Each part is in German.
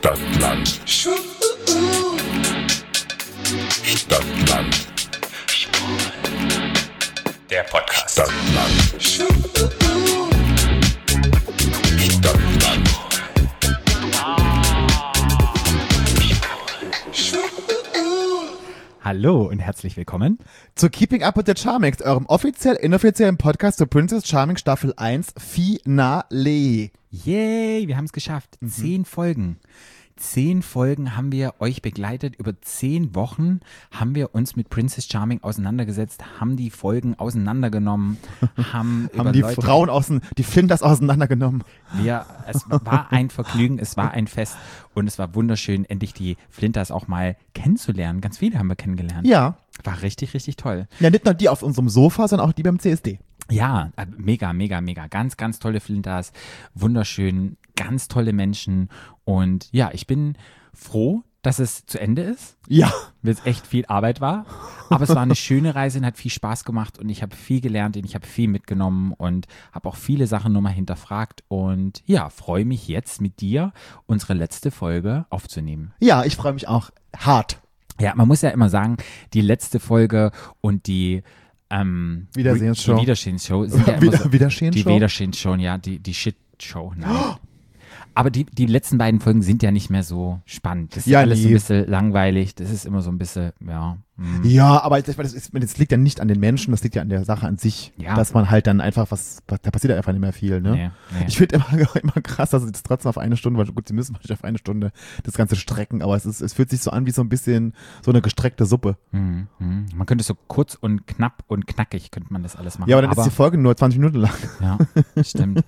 Stadtland. Stadtland. Der Podcast. Stadtland. Stadtland. Hallo und herzlich willkommen zu Keeping Up with the Charmings, eurem offiziell-inoffiziellen Podcast zu Princess Charming Staffel 1 Finale. Yay, wir haben es geschafft. 10 Folgen. 10 Folgen haben wir euch begleitet. Über 10 Wochen haben wir uns mit Princess Charming auseinandergesetzt, haben die Folgen auseinandergenommen, haben die Leute, Frauen die Flinters auseinandergenommen. Es war ein Vergnügen, es war ein Fest und es war wunderschön, endlich die Flinters auch mal kennenzulernen. Ganz viele haben wir kennengelernt. Ja. War richtig, richtig toll. Ja, nicht nur die auf unserem Sofa, sondern auch die beim CSD. Ja, mega, mega, mega. Ganz, ganz tolle Flinters. Wunderschön, ganz tolle Menschen. Und ja, ich bin froh, dass es zu Ende ist. Ja. Weil es echt viel Arbeit war. Aber es war eine schöne Reise und hat viel Spaß gemacht und ich habe viel gelernt und ich habe viel mitgenommen und habe auch viele Sachen nochmal hinterfragt. Und ja, freue mich jetzt mit dir, unsere letzte Folge aufzunehmen. Ja, ich freue mich auch hart. Ja, man muss ja immer sagen, die letzte Folge und die Wiedersehensshow. Die Wiedersehensshow sind ja immer so, Wiedersehensshow? Die Wiedersehensshow, ja, die Shit-Show. Nein. Aber die letzten beiden Folgen sind ja nicht mehr so spannend. Das ist ja alles so ein bisschen langweilig. Das ist immer so ein bisschen, ja. Ja, aber das liegt ja nicht an den Menschen, das liegt ja an der Sache an sich. Ja. Dass man halt dann einfach da passiert ja einfach nicht mehr viel, ne? Nee. Ich finde immer krass, dass sie das trotzdem auf eine Stunde, weil gut, sie müssen wahrscheinlich auf eine Stunde das Ganze strecken, aber es fühlt sich so an wie so ein bisschen so eine gestreckte Suppe. Man könnte so kurz und knapp und knackig könnte man das alles machen. Ja, aber dann ist die Folge nur 20 Minuten lang. Ja, stimmt.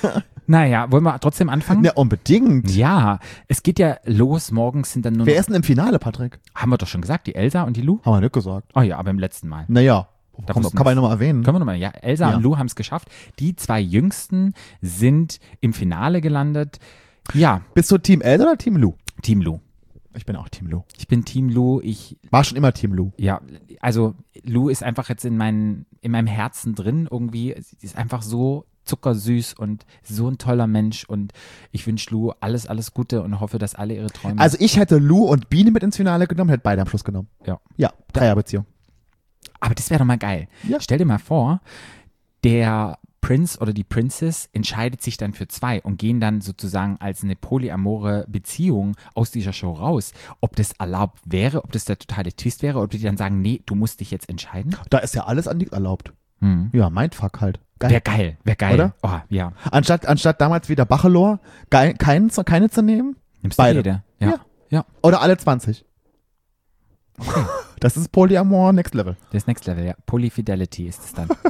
Naja, wollen wir trotzdem anfangen? Ja, unbedingt. Ja, es geht ja los, morgens sind dann nur Wer ist denn im Finale, Patrick? Haben wir doch schon gesagt, die Elsa und die Lou? Haben wir nicht gesagt. Oh ja, aber im letzten Mal. Naja, kann man nochmal erwähnen. Können wir nochmal, ja. Elsa und Lou haben es geschafft. Die 2 Jüngsten sind im Finale gelandet. Ja. Bist du Team Elsa oder Team Lou? Team Lou. Ich bin auch Team Lou. Ich bin Team Lou. War schon immer Team Lou. Ja, also Lou ist einfach jetzt in meinem Herzen drin irgendwie. Sie ist einfach so zuckersüß und so ein toller Mensch und ich wünsche Lou alles Gute und hoffe, dass alle ihre Träume... Also ich hätte Lou und Biene mit ins Finale genommen, hätte beide am Schluss genommen. Ja. Ja, Dreierbeziehung. Aber das wäre doch mal geil. Ja. Stell dir mal vor, der Prinz oder die Princess entscheidet sich dann für 2 und gehen dann sozusagen als eine polyamore Beziehung aus dieser Show raus. Ob das erlaubt wäre, ob das der totale Twist wäre, ob die dann sagen, nee, du musst dich jetzt entscheiden. Da ist ja alles an nichts erlaubt. Ja, Mindfuck halt. Geil. Wäre geil. Oder? Oh, ja. Anstatt damals wieder Bachelor, keine zu nehmen, nimmst beide. Du jede? Ja. Oder alle 20. Okay. Das ist Polyamor Next Level. Das ist Next Level, ja. Polyfidelity ist es dann.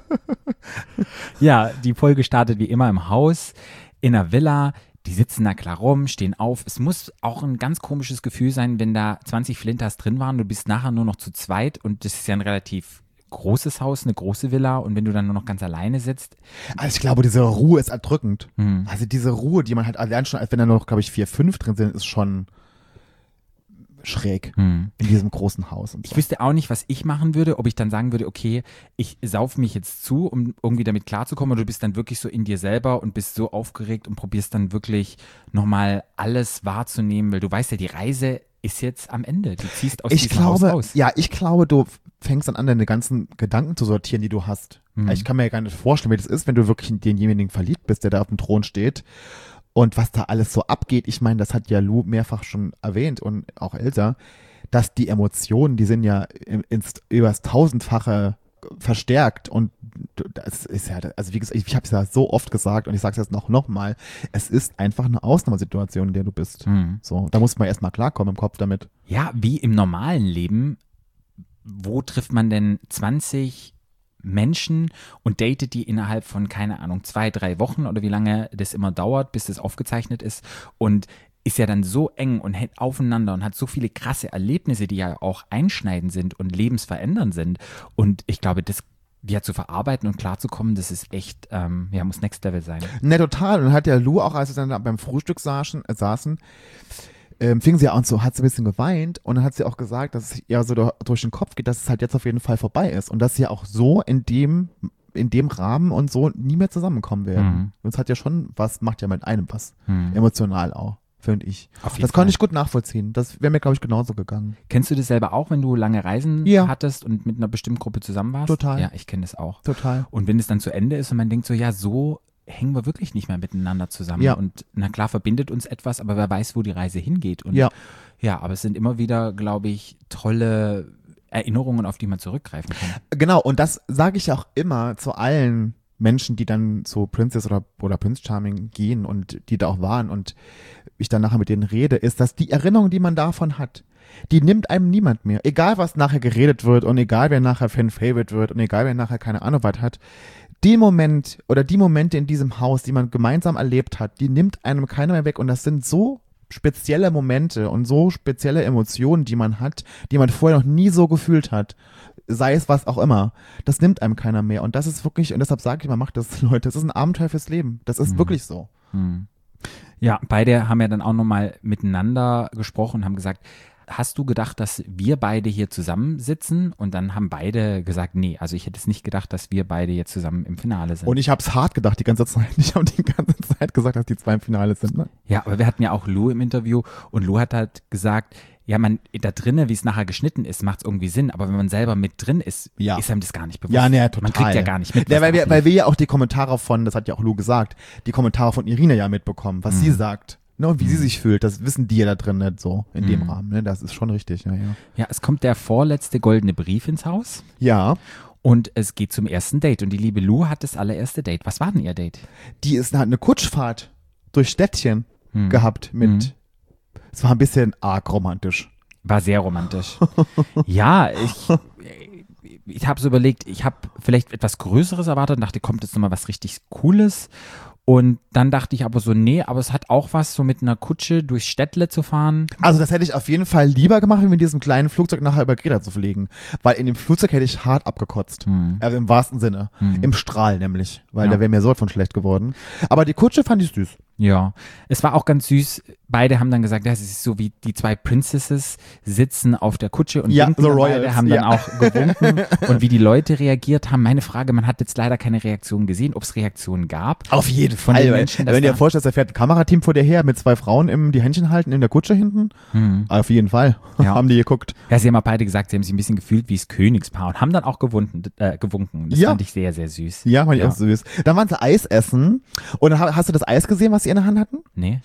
Ja, die Folge startet wie immer im Haus, in einer Villa. Die sitzen da klar rum, stehen auf. Es muss auch ein ganz komisches Gefühl sein, wenn da 20 Flinters drin waren. Du bist nachher nur noch zu zweit und das ist ja ein relativ großes Haus, eine große Villa und wenn du dann nur noch ganz alleine sitzt. Also ich glaube, diese Ruhe ist erdrückend. Also diese Ruhe, die man halt allein schon, als wenn da noch, glaube ich, 4, 5 drin sind, ist schon schräg in diesem großen Haus. Und so. Ich wüsste auch nicht, was ich machen würde, ob ich dann sagen würde, okay, ich sauf mich jetzt zu, um irgendwie damit klarzukommen, oder du bist dann wirklich so in dir selber und bist so aufgeregt und probierst dann wirklich nochmal alles wahrzunehmen, weil du weißt ja, die Reise ist jetzt am Ende. Du ziehst aus diesem Haus raus. Ja, ich glaube, du fängst dann an, deine ganzen Gedanken zu sortieren, die du hast. Ich kann mir ja gar nicht vorstellen, wie das ist, wenn du wirklich in denjenigen verliebt bist, der da auf dem Thron steht. Und was da alles so abgeht, ich meine, das hat ja Lou mehrfach schon erwähnt und auch Elsa, dass die Emotionen, die sind ja übers 1000-fache verstärkt und das ist ja, also wie gesagt, ich habe es ja so oft gesagt und ich sage es jetzt noch mal, es ist einfach eine Ausnahmesituation, in der du bist. So, da muss man erstmal klarkommen im Kopf damit. Ja, wie im normalen Leben, wo trifft man denn 20 Menschen und datet die innerhalb von, keine Ahnung, 2, 3 Wochen oder wie lange das immer dauert, bis das aufgezeichnet ist und ist ja dann so eng und hält aufeinander und hat so viele krasse Erlebnisse, die ja auch einschneidend sind und lebensverändernd sind. Und ich glaube, das ja zu verarbeiten und klarzukommen, das ist echt, muss Next Level sein. Ne, total. Und hat ja Lou auch, als sie dann beim Frühstück saßen, fing sie an, so hat sie ein bisschen geweint und dann hat sie auch gesagt, dass es ihr so durch den Kopf geht, dass es halt jetzt auf jeden Fall vorbei ist und dass sie auch so in dem Rahmen und so nie mehr zusammenkommen werden. Und es hat ja schon macht ja mit einem was, emotional auch. finde ich. Auf jeden Das Fall. konnte ich gut nachvollziehen. Das wäre mir, glaube ich, genauso gegangen. Kennst du das selber auch, wenn du lange Reisen Ja. hattest und mit einer bestimmten Gruppe zusammen warst? Total. Ja, ich kenne das auch. Total. Und wenn es dann zu Ende ist und man denkt so, ja, so hängen wir wirklich nicht mehr miteinander zusammen. Ja. Und na klar verbindet uns etwas, aber wer weiß, wo die Reise hingeht. Und Ja. ja, aber es sind immer wieder, glaube ich, tolle Erinnerungen, auf die man zurückgreifen kann. Genau, und das sage ich auch immer zu allen Menschen, die dann zu Princess oder Prince Charming gehen und die da auch waren und ich dann nachher mit denen rede, ist, dass die Erinnerung, die man davon hat, die nimmt einem niemand mehr. Egal, was nachher geredet wird und egal, wer nachher Fan-Favorite wird und egal, wer nachher keine Ahnung was hat, den Moment oder die Momente in diesem Haus, die man gemeinsam erlebt hat, die nimmt einem keiner mehr weg und das sind so spezielle Momente und so spezielle Emotionen, die man hat, die man vorher noch nie so gefühlt hat, sei es was auch immer, das nimmt einem keiner mehr und das ist wirklich, und deshalb sage ich mal, macht das, Leute, das ist ein Abenteuer fürs Leben, das ist wirklich so. Ja, beide haben ja dann auch nochmal miteinander gesprochen und haben gesagt, hast du gedacht, dass wir beide hier zusammensitzen? Und dann haben beide gesagt, nee, also ich hätte es nicht gedacht, dass wir beide jetzt zusammen im Finale sind. Und ich habe es hart gedacht die ganze Zeit, ich habe die ganze Zeit gesagt, dass die zwei im Finale sind, ne? Ja, aber wir hatten ja auch Lou im Interview und Lou hat halt gesagt, ja, man da drinnen, wie es nachher geschnitten ist, macht es irgendwie Sinn, aber wenn man selber mit drin ist, Ja. ist einem das gar nicht bewusst. Ja, ne, total. Man kriegt ja gar nicht mit. Ja, was weil da wir ablief. ja auch die Kommentare von, das hat ja auch Lou gesagt, die Kommentare von Irina ja mitbekommen, was sie sagt. Ne, und wie sie sich fühlt, das wissen die ja da drin nicht so in dem Rahmen. Ne? Das ist schon richtig, ja. Ja, es kommt der vorletzte goldene Brief ins Haus Ja, und es geht zum ersten Date und die liebe Lou hat das allererste Date. Was war denn ihr Date? die hat eine Kutschfahrt durch Städtchen gehabt mit, es war ein bisschen arg romantisch. War sehr romantisch. Ja, ich habe so überlegt, ich habe vielleicht etwas Größeres erwartet und dachte, kommt jetzt nochmal was richtig Cooles. Und dann dachte ich aber so, nee, aber es hat auch was, so mit einer Kutsche durchs Städtle zu fahren. Also das hätte ich auf jeden Fall lieber gemacht, wie mit diesem kleinen Flugzeug nachher über Greta zu fliegen. Weil in dem Flugzeug hätte ich hart abgekotzt. Also im wahrsten Sinne. Im Strahl nämlich. Weil Ja. da wäre mir so von schlecht geworden. Aber die Kutsche fand ich süß. Ja, es war auch ganz süß. Beide haben dann gesagt, ja, es ist so wie die zwei Princesses sitzen auf der Kutsche und Ja, winken the dann Royals, beide, haben dann ja. auch gewunken und wie die Leute reagiert haben. Meine Frage, man hat jetzt leider keine Reaktion gesehen, ob es Reaktionen gab. Auf jeden Von den Menschen, dass wenn du dir da- vorstellst, da fährt ein Kamerateam vor dir her mit zwei Frauen die Händchen halten in der Kutsche hinten. Auf jeden Fall. Ja. Haben die geguckt. Ja, sie haben auch beide gesagt, sie haben sich ein bisschen gefühlt wie das Königspaar und haben dann auch gewunken. Das Ja. fand ich sehr, sehr süß. Ja, fand ich auch süß. Dann waren sie Eis essen. Und dann hast du das Eis gesehen, was sie in der Hand hatten? Nee?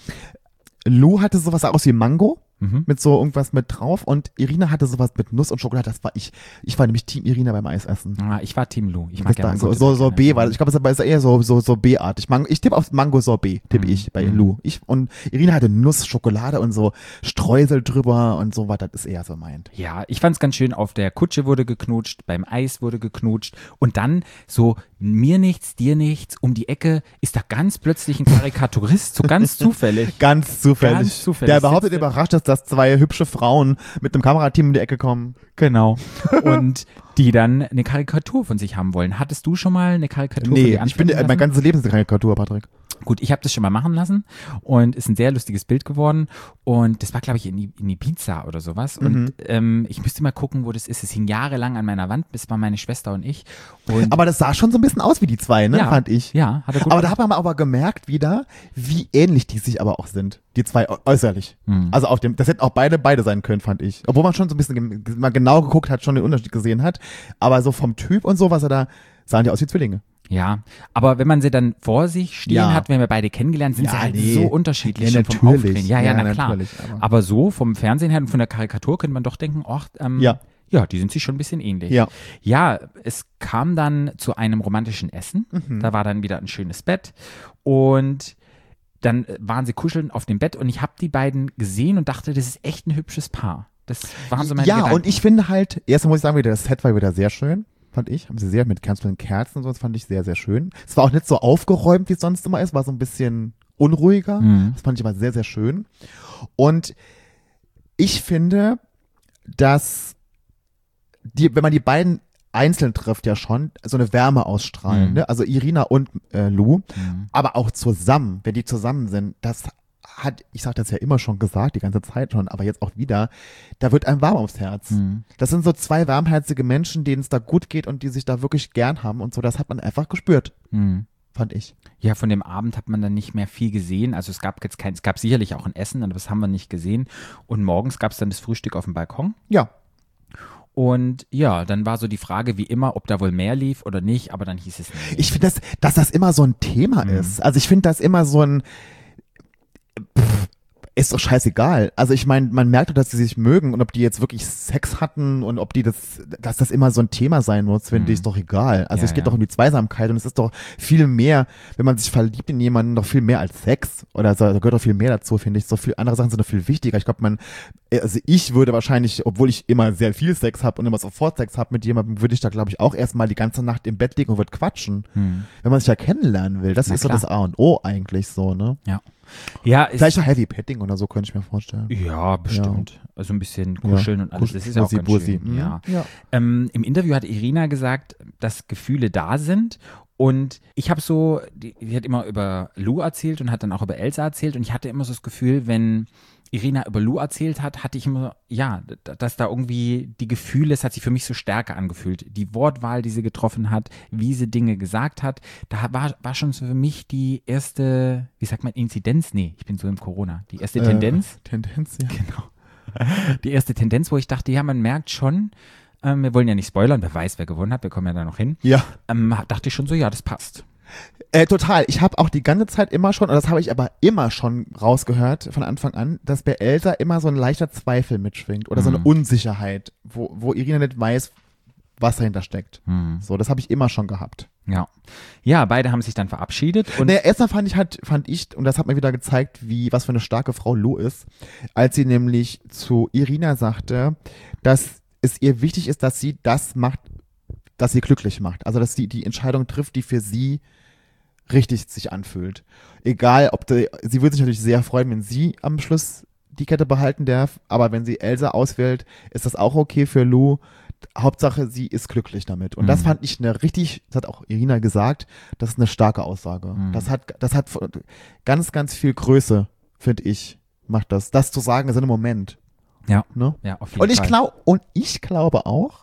Lou hatte sowas aus wie Mango. Mhm. Mit so irgendwas mit drauf und Irina hatte sowas mit Nuss und Schokolade. Das war ich. Ich war nämlich Team Irina beim Eisessen. Ah, ich war Team Lou. Ich mag Das gerne war gute so Sachen. B, weil ich glaube, es ist eher so B-artig. Ich tippe auf Mango Sorbet, tippe ich bei Lou. Und Irina hatte Nuss, Schokolade und so Streusel drüber und so was. Das ist eher so meint. Ja, ich fand's ganz schön, auf der Kutsche wurde geknutscht, beim Eis wurde geknutscht und dann so mir nichts, dir nichts, um die Ecke ist da ganz plötzlich ein Karikaturist, so ganz zufällig. Ganz zufällig. Ganz zufällig. Der behauptet Sitzt- überrascht ist, dass zwei hübsche Frauen mit einem Kamerateam in die Ecke kommen. Genau. Und die dann eine Karikatur von sich haben wollen. Hattest du schon mal eine Karikatur von Nee, dir ich bin anfertigen mein lassen? ganzes Leben ist eine Karikatur, Patrick. Gut, ich habe das schon mal machen lassen und ist ein sehr lustiges Bild geworden und das war, glaube ich, in Ibiza oder sowas und ich müsste mal gucken, wo das ist. Es hing jahrelang an meiner Wand, das war meine Schwester und ich. Und Aber das sah schon so ein bisschen aus wie die zwei, ne, ja, fand ich. Ja, hat er gut Aber da gemacht. hat man aber gemerkt wieder, wie ähnlich die sich aber auch sind. Die zwei äußerlich. Also das hätten auch beide sein können, fand ich. Obwohl man schon so ein bisschen mal genau geguckt hat, schon den Unterschied gesehen hat. Aber so vom Typ und so, was er da, sahen die aus wie Zwillinge. Ja, aber wenn man sie dann vor sich stehen Ja. hat, wenn wir beide kennengelernt, sind Ja, sie halt nee. so unterschiedlich Ja, schon vom natürlich. Auftreten. Ja, Ja, na klar. natürlich, Aber so vom Fernsehen her und von der Karikatur könnte man doch denken, ja, die sind sich schon ein bisschen ähnlich. Ja. Ja, es kam dann zu einem romantischen Essen. Da war dann wieder ein schönes Bett und dann waren sie kuscheln auf dem Bett und ich habe die beiden gesehen und dachte, das ist echt ein hübsches Paar. Das waren so meine Ja, Gedanken. und ich finde halt, erstmal muss ich sagen, wieder das Set war wieder sehr schön, fand ich. Haben sie sehr mit ganz vielen Kerzen und so, das fand ich sehr, sehr schön. Es war auch nicht so aufgeräumt, wie es sonst immer ist, war so ein bisschen unruhiger. Das fand ich aber sehr, sehr schön. Und ich finde, dass wenn man die beiden einzeln trifft, ja schon so eine Wärme ausstrahlen, ne? Also Irina und Lou, aber auch zusammen, wenn die zusammen sind, ich sag das ja immer schon gesagt, die ganze Zeit schon, aber jetzt auch wieder, da wird einem warm ums Herz. Das sind so zwei warmherzige Menschen, denen es da gut geht und die sich da wirklich gern haben und so, das hat man einfach gespürt. fand ich. Ja, von dem Abend hat man dann nicht mehr viel gesehen. Also es gab es gab sicherlich auch ein Essen, aber das haben wir nicht gesehen. Und morgens gab es dann das Frühstück auf dem Balkon. Ja. Und ja, dann war so die Frage, wie immer, ob da wohl mehr lief oder nicht, aber dann hieß es nicht. Ich finde, dass das immer so ein Thema ist. Also ich finde das immer so ein ist doch scheißegal. Also ich meine, man merkt doch, dass sie sich mögen und ob die jetzt wirklich Sex hatten und ob die dass das immer so ein Thema sein muss, finde ich, ist doch egal. Also es geht doch um die Zweisamkeit und es ist doch viel mehr, wenn man sich verliebt in jemanden, noch viel mehr als Sex. Oder so, da gehört doch viel mehr dazu, finde ich. So viel andere Sachen sind doch viel wichtiger. Ich glaube, also ich würde wahrscheinlich, obwohl ich immer sehr viel Sex habe und immer sofort Sex habe mit jemandem, würde ich da, glaube ich, auch erstmal die ganze Nacht im Bett liegen und würde quatschen. Wenn man sich ja kennenlernen will. Das ist so das A und O eigentlich so, ne? Ja. Ja, vielleicht noch Heavy Petting oder so, könnte ich mir vorstellen. Ja, bestimmt. Ja. Also ein bisschen kuscheln und alles. Das ist ja auch ganz schön. Ja. Im Interview hat Irina gesagt, dass Gefühle da sind. Und ich habe so, die hat immer über Lou erzählt und hat dann auch über Elsa erzählt. Und ich hatte immer so das Gefühl, wenn Irina über Lou erzählt hat, hatte ich immer, ja, dass da irgendwie die Gefühle, es hat sich für mich so stärker angefühlt. Die Wortwahl, die sie getroffen hat, wie sie Dinge gesagt hat, da war schon so für mich die erste, wie sagt man, Inzidenz? Nee, ich bin so im Corona. Die erste Tendenz. Tendenz, ja. Genau. Die erste Tendenz, wo ich dachte, ja, man merkt schon, wir wollen ja nicht spoilern, wer weiß, wer gewonnen hat, wir kommen ja da noch hin. Ja. Dachte ich schon so, ja, das passt. Total. Ich habe auch die ganze Zeit immer schon, und das habe ich aber immer schon rausgehört von Anfang an, dass bei Elsa immer so ein leichter Zweifel mitschwingt oder so eine Unsicherheit, wo Irina nicht weiß, was dahinter steckt. So, das habe ich immer schon gehabt. Ja. Ja, beide haben sich dann verabschiedet. Und naja, erstmal fand ich, und das hat mir wieder gezeigt, was für eine starke Frau Lou ist, als sie nämlich zu Irina sagte, dass es ihr wichtig ist, dass sie das macht, das sie glücklich macht. Also, dass sie die Entscheidung trifft, die für sie richtig sich anfühlt. Egal, sie würde sich natürlich sehr freuen, wenn sie am Schluss die Kette behalten darf, aber wenn sie Elsa auswählt, ist das auch okay für Lou. Hauptsache, sie ist glücklich damit. Und das fand ich das hat auch Irina gesagt, das ist eine starke Aussage. Das hat ganz, ganz viel Größe, finde ich, macht das. Das zu sagen ist in einem Moment. Ja, ne? Ja, auf jeden Fall. Und ich glaube auch,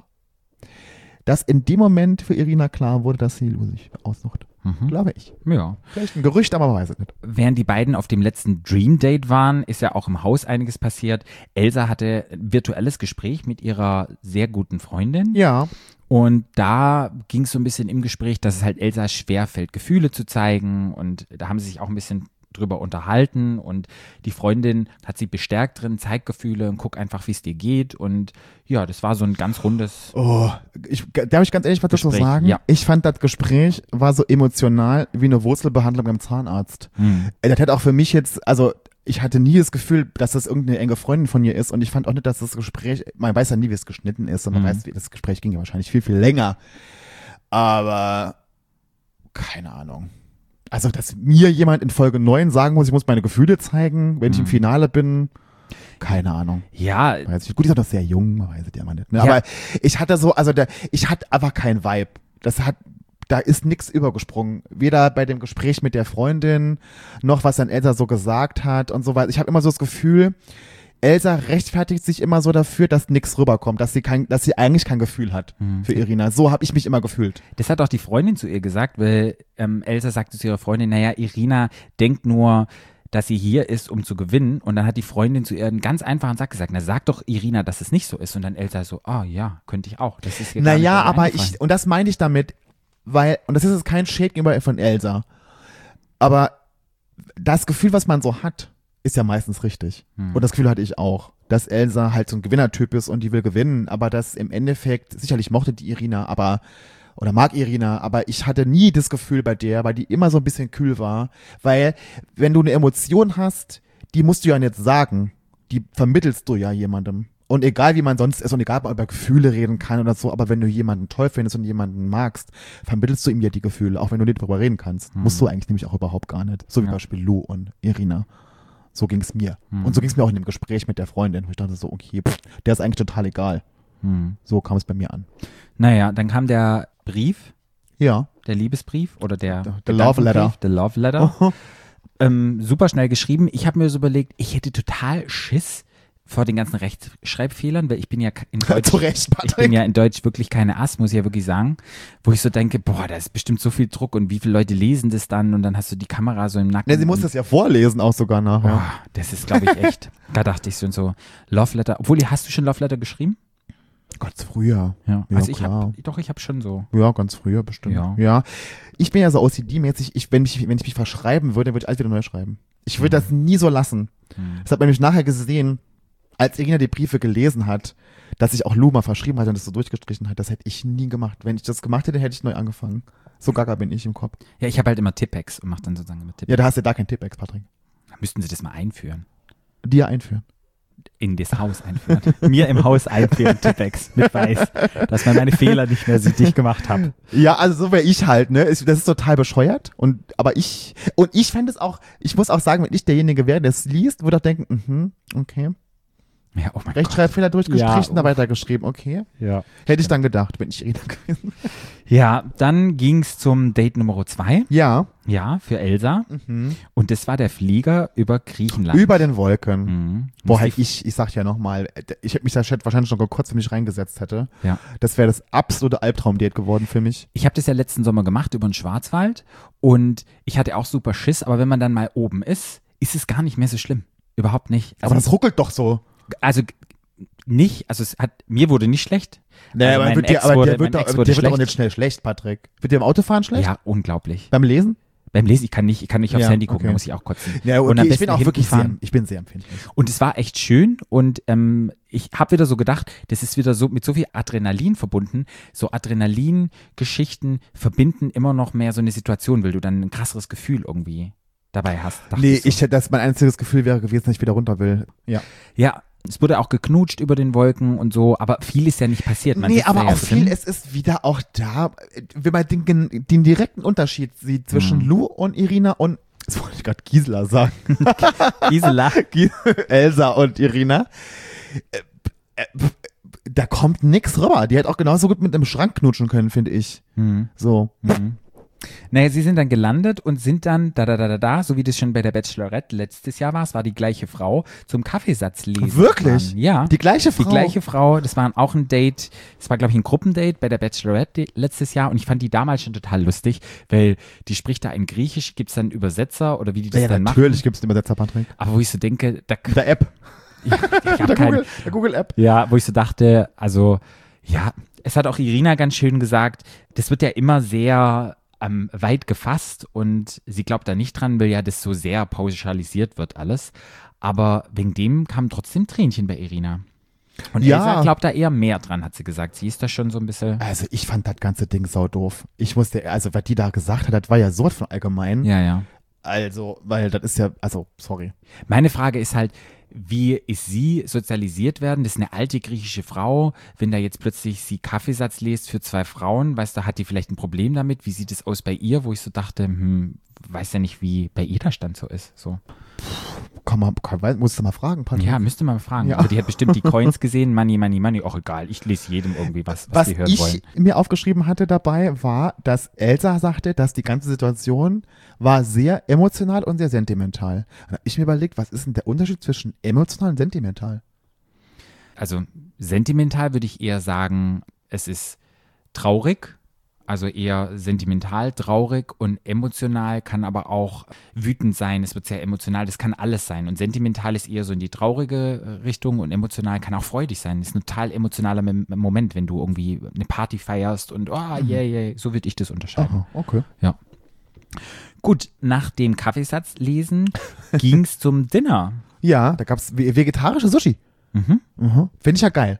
dass in dem Moment für Irina klar wurde, dass sie Lou sich aussucht. Glaube ich. Ja. Vielleicht ein Gerücht, aber man weiß es nicht. Während die beiden auf dem letzten Dream Date waren, ist ja auch im Haus einiges passiert. Elsa hatte ein virtuelles Gespräch mit ihrer sehr guten Freundin. Ja. Und da ging es so ein bisschen im Gespräch, dass es halt Elsa schwerfällt, Gefühle zu zeigen. Und da haben sie sich auch ein bisschen drüber unterhalten und die Freundin hat sie bestärkt drin, zeigt Gefühle und guck einfach, wie es dir geht und ja, das war so ein ganz rundes darf ich ganz ehrlich was dazu sagen? Ja. Ich fand, das Gespräch war so emotional wie eine Wurzelbehandlung beim Zahnarzt. Das hat auch für mich jetzt, also ich hatte nie das Gefühl, dass das irgendeine enge Freundin von ihr ist und ich fand auch nicht, dass das Gespräch, man weiß ja nie, wie es geschnitten ist und man weiß, wie das Gespräch ging ja wahrscheinlich viel, viel länger, aber keine Ahnung. Also, dass mir jemand in Folge 9 sagen muss, ich muss meine Gefühle zeigen, wenn ich im Finale bin, keine Ahnung. Ja. Weiß ich. Gut, ich bin auch noch sehr jung, man weiß es ja mal nicht. Ne? Ja. Aber ich hatte so, ich hatte einfach keinen Vibe. Da ist nichts übergesprungen. Weder bei dem Gespräch mit der Freundin, noch was dann Elsa so gesagt hat und so weiter. Ich habe immer so das Gefühl, Elsa rechtfertigt sich immer so dafür, dass nichts rüberkommt, dass sie eigentlich kein Gefühl hat für Irina. So habe ich mich immer gefühlt. Das hat auch die Freundin zu ihr gesagt, weil Elsa sagte zu ihrer Freundin, naja, Irina denkt nur, dass sie hier ist, um zu gewinnen. Und dann hat die Freundin zu ihr einen ganz einfachen Satz gesagt, na sag doch Irina, dass es nicht so ist. Und dann Elsa so, ja, könnte ich auch. Das ist hier naja, aber und das meine ich damit, und das ist jetzt kein Shade gegenüber von Elsa, aber das Gefühl, was man so hat, ist ja meistens richtig. Und das Gefühl hatte ich auch, dass Elsa halt so ein Gewinnertyp ist und die will gewinnen, aber dass im Endeffekt, sicherlich mochte die Irina, oder mag Irina, aber ich hatte nie das Gefühl bei der, weil die immer so ein bisschen kühl war, weil wenn du eine Emotion hast, die musst du ja nicht sagen, die vermittelst du ja jemandem. Und egal wie man sonst ist und egal ob man über Gefühle reden kann oder so, aber wenn du jemanden toll findest und jemanden magst, vermittelst du ihm ja die Gefühle, auch wenn du nicht darüber reden kannst. Musst du eigentlich nämlich auch überhaupt gar nicht. So wie Beispiel Lou und Irina. So ging es mir. Und so ging es mir auch in dem Gespräch mit der Freundin, wo ich dachte so, okay, der ist eigentlich total egal. So kam es bei mir an. Naja, dann kam der Brief. Ja. Der Liebesbrief oder der Love Letter. The Love Letter. Super schnell geschrieben. Ich habe mir so überlegt, ich hätte total Schiss, vor den ganzen Rechtschreibfehlern, weil ich bin ja in Deutsch, Zu Recht, ich bin ja in Deutsch wirklich keine Ass, muss ich ja wirklich sagen, wo ich so denke, boah, da ist bestimmt so viel Druck und wie viele Leute lesen das dann und dann hast du die Kamera so im Nacken. Ja, sie muss und, das ja vorlesen auch sogar nachher. oh, das ist, glaube ich, echt, da dachte ich so Love Letter, obwohl, hast du schon Love Letter geschrieben? Ganz früher. Ja, Ja, also ich klar. habe schon so. Ja, ganz früher bestimmt. Ja. Ja. Ich bin ja so OCD-mäßig, wenn ich mich verschreiben würde, dann würde ich alles wieder neu schreiben. Ich würde das nie so lassen. Das hat man nämlich nachher gesehen, als Irina die Briefe gelesen hat, dass sich auch Lou mal verschrieben hat und das so durchgestrichen hat. Das hätte ich nie gemacht. Wenn ich das gemacht hätte, hätte ich neu angefangen. So gaga bin ich im Kopf. Ja, ich habe halt immer Tippex und mache dann sozusagen mit Tippex. Ja, da hast du da kein Tippex, Patrick. Müssten sie das mal einführen. Dir einführen. In das Haus einführen. Mir im Haus einführen, Tippex, mit Weiß, dass man meine Fehler nicht mehr sichtlich gemacht habe. Ja, also so wäre ich halt, ne? Das ist total bescheuert. Aber ich fände es auch, ich muss auch sagen, wenn ich derjenige wäre, der es liest, würde auch denken, okay. Ja, oh mein Rechtschreibfehler durchgestrichen, Ja, da weitergeschrieben, okay. Ja. Hätte ich dann gedacht, bin ich Irina gewesen. Ja, dann ging es zum Date Nummer 2. Ja. Ja, für Elsa. Und das war der Flieger über Griechenland. Über den Wolken. Mhm. Boah, halt ich sag ja nochmal, ich hätte mich da wahrscheinlich noch kurz für mich reingesetzt hätte. Ja. Das wäre das absolute Albtraum-Date geworden für mich. Ich habe das ja letzten Sommer gemacht über den Schwarzwald und ich hatte auch super Schiss, aber wenn man dann mal oben ist, ist es gar nicht mehr so schlimm. Überhaupt nicht. Aber das ruckelt doch so. Also nicht, also mir wurde nicht schlecht. Naja, Also aber meinem wird dir, Ex aber wurde- der wird, mein doch, Ex der wurde wird doch schlecht. nicht schnell schlecht, Patrick. Wird dir im Autofahren schlecht? Ja, unglaublich. Beim Lesen? Beim Lesen, ich kann nicht aufs Ja, Handy gucken, okay. da muss ich auch kotzen. Ja, Und am okay, ich besten bin auch hinten wirklich fahren. ich bin sehr empfindlich. Und es war echt schön und ich habe wieder so gedacht, das ist wieder so mit so viel Adrenalin verbunden. So Adrenalin-Geschichten verbinden immer noch mehr so eine Situation, weil du dann ein krasseres Gefühl irgendwie dabei hast. dachte Nee, so. das mein einziges Gefühl wäre gewesen, dass ich wieder runter will. Ja. Ja, es wurde auch geknutscht über den Wolken und so, aber viel ist ja nicht passiert. Man Nee, sitzt da aber ja auch viel, drin. es ist wieder auch da, wenn man den direkten Unterschied sieht zwischen Lou und Irina und, das wollte ich gerade Gisela sagen, Gisela. Elsa und Irina, da kommt nix rüber. Die hätte auch genauso gut mit einem Schrank knutschen können, finde ich. So. Naja, sie sind dann gelandet und sind dann so wie das schon bei der Bachelorette letztes Jahr war, es war die gleiche Frau, zum Kaffeesatz lesen. Wirklich? gefahren. Ja. Die gleiche Frau? Die gleiche Frau, das war auch ein Date, das war glaube ich ein Gruppendate bei der Bachelorette letztes Jahr und ich fand die damals schon total lustig, weil die spricht da in Griechisch, gibt es dann Übersetzer oder wie die das Ja, dann natürlich machen. gibt es den Übersetzer, Patrick. Aber wo ich so denke, Mit der App. ich hab Der keinen, Google-App. ja, wo ich so dachte, also ja, es hat auch Irina ganz schön gesagt, das wird ja immer sehr weit gefasst und sie glaubt da nicht dran, weil ja das so sehr pauschalisiert wird alles. Aber wegen dem kamen trotzdem Tränchen bei Irina. Und Ja. Elsa glaubt da eher mehr dran, hat sie gesagt. Sie ist da schon so ein bisschen. Also ich fand das ganze Ding saudoof. Ich musste, also was die da gesagt hat, das war ja so von allgemein. Ja, ja. Also, weil das ist ja, also, sorry. Meine Frage ist halt, wie ist sie sozialisiert werden? Das ist eine alte griechische Frau. Wenn da jetzt plötzlich sie Kaffeesatz liest für 2 Frauen, weißt du, hat die vielleicht ein Problem damit? Wie sieht es aus bei ihr? Wo ich so dachte, weiß ja nicht, wie bei ihr der Stand so ist. So. Musst du mal fragen, Patrick. Ja, müsste man fragen. Ja. Aber die hat bestimmt die Coins gesehen. Money, money, money. Auch egal. Ich lese jedem irgendwie was Was die hören ich wollen. mir aufgeschrieben hatte dabei, war, dass Elsa sagte, dass die ganze Situation war sehr emotional und sehr sentimental. Da habe ich mir überlegt, was ist denn der Unterschied zwischen emotional und sentimental? Also sentimental würde ich eher sagen, es ist traurig, also eher sentimental, traurig und emotional kann aber auch wütend sein. Es wird sehr emotional, das kann alles sein. Und sentimental ist eher so in die traurige Richtung und emotional kann auch freudig sein. Das ist ein total emotionaler Moment, wenn du irgendwie eine Party feierst und yeah, so würde ich das unterscheiden. Aha, okay. Ja. Gut, nach dem Kaffeesatz lesen ging es zum Dinner. Ja, da gab es vegetarische Sushi. Mhm. Finde ich ja geil.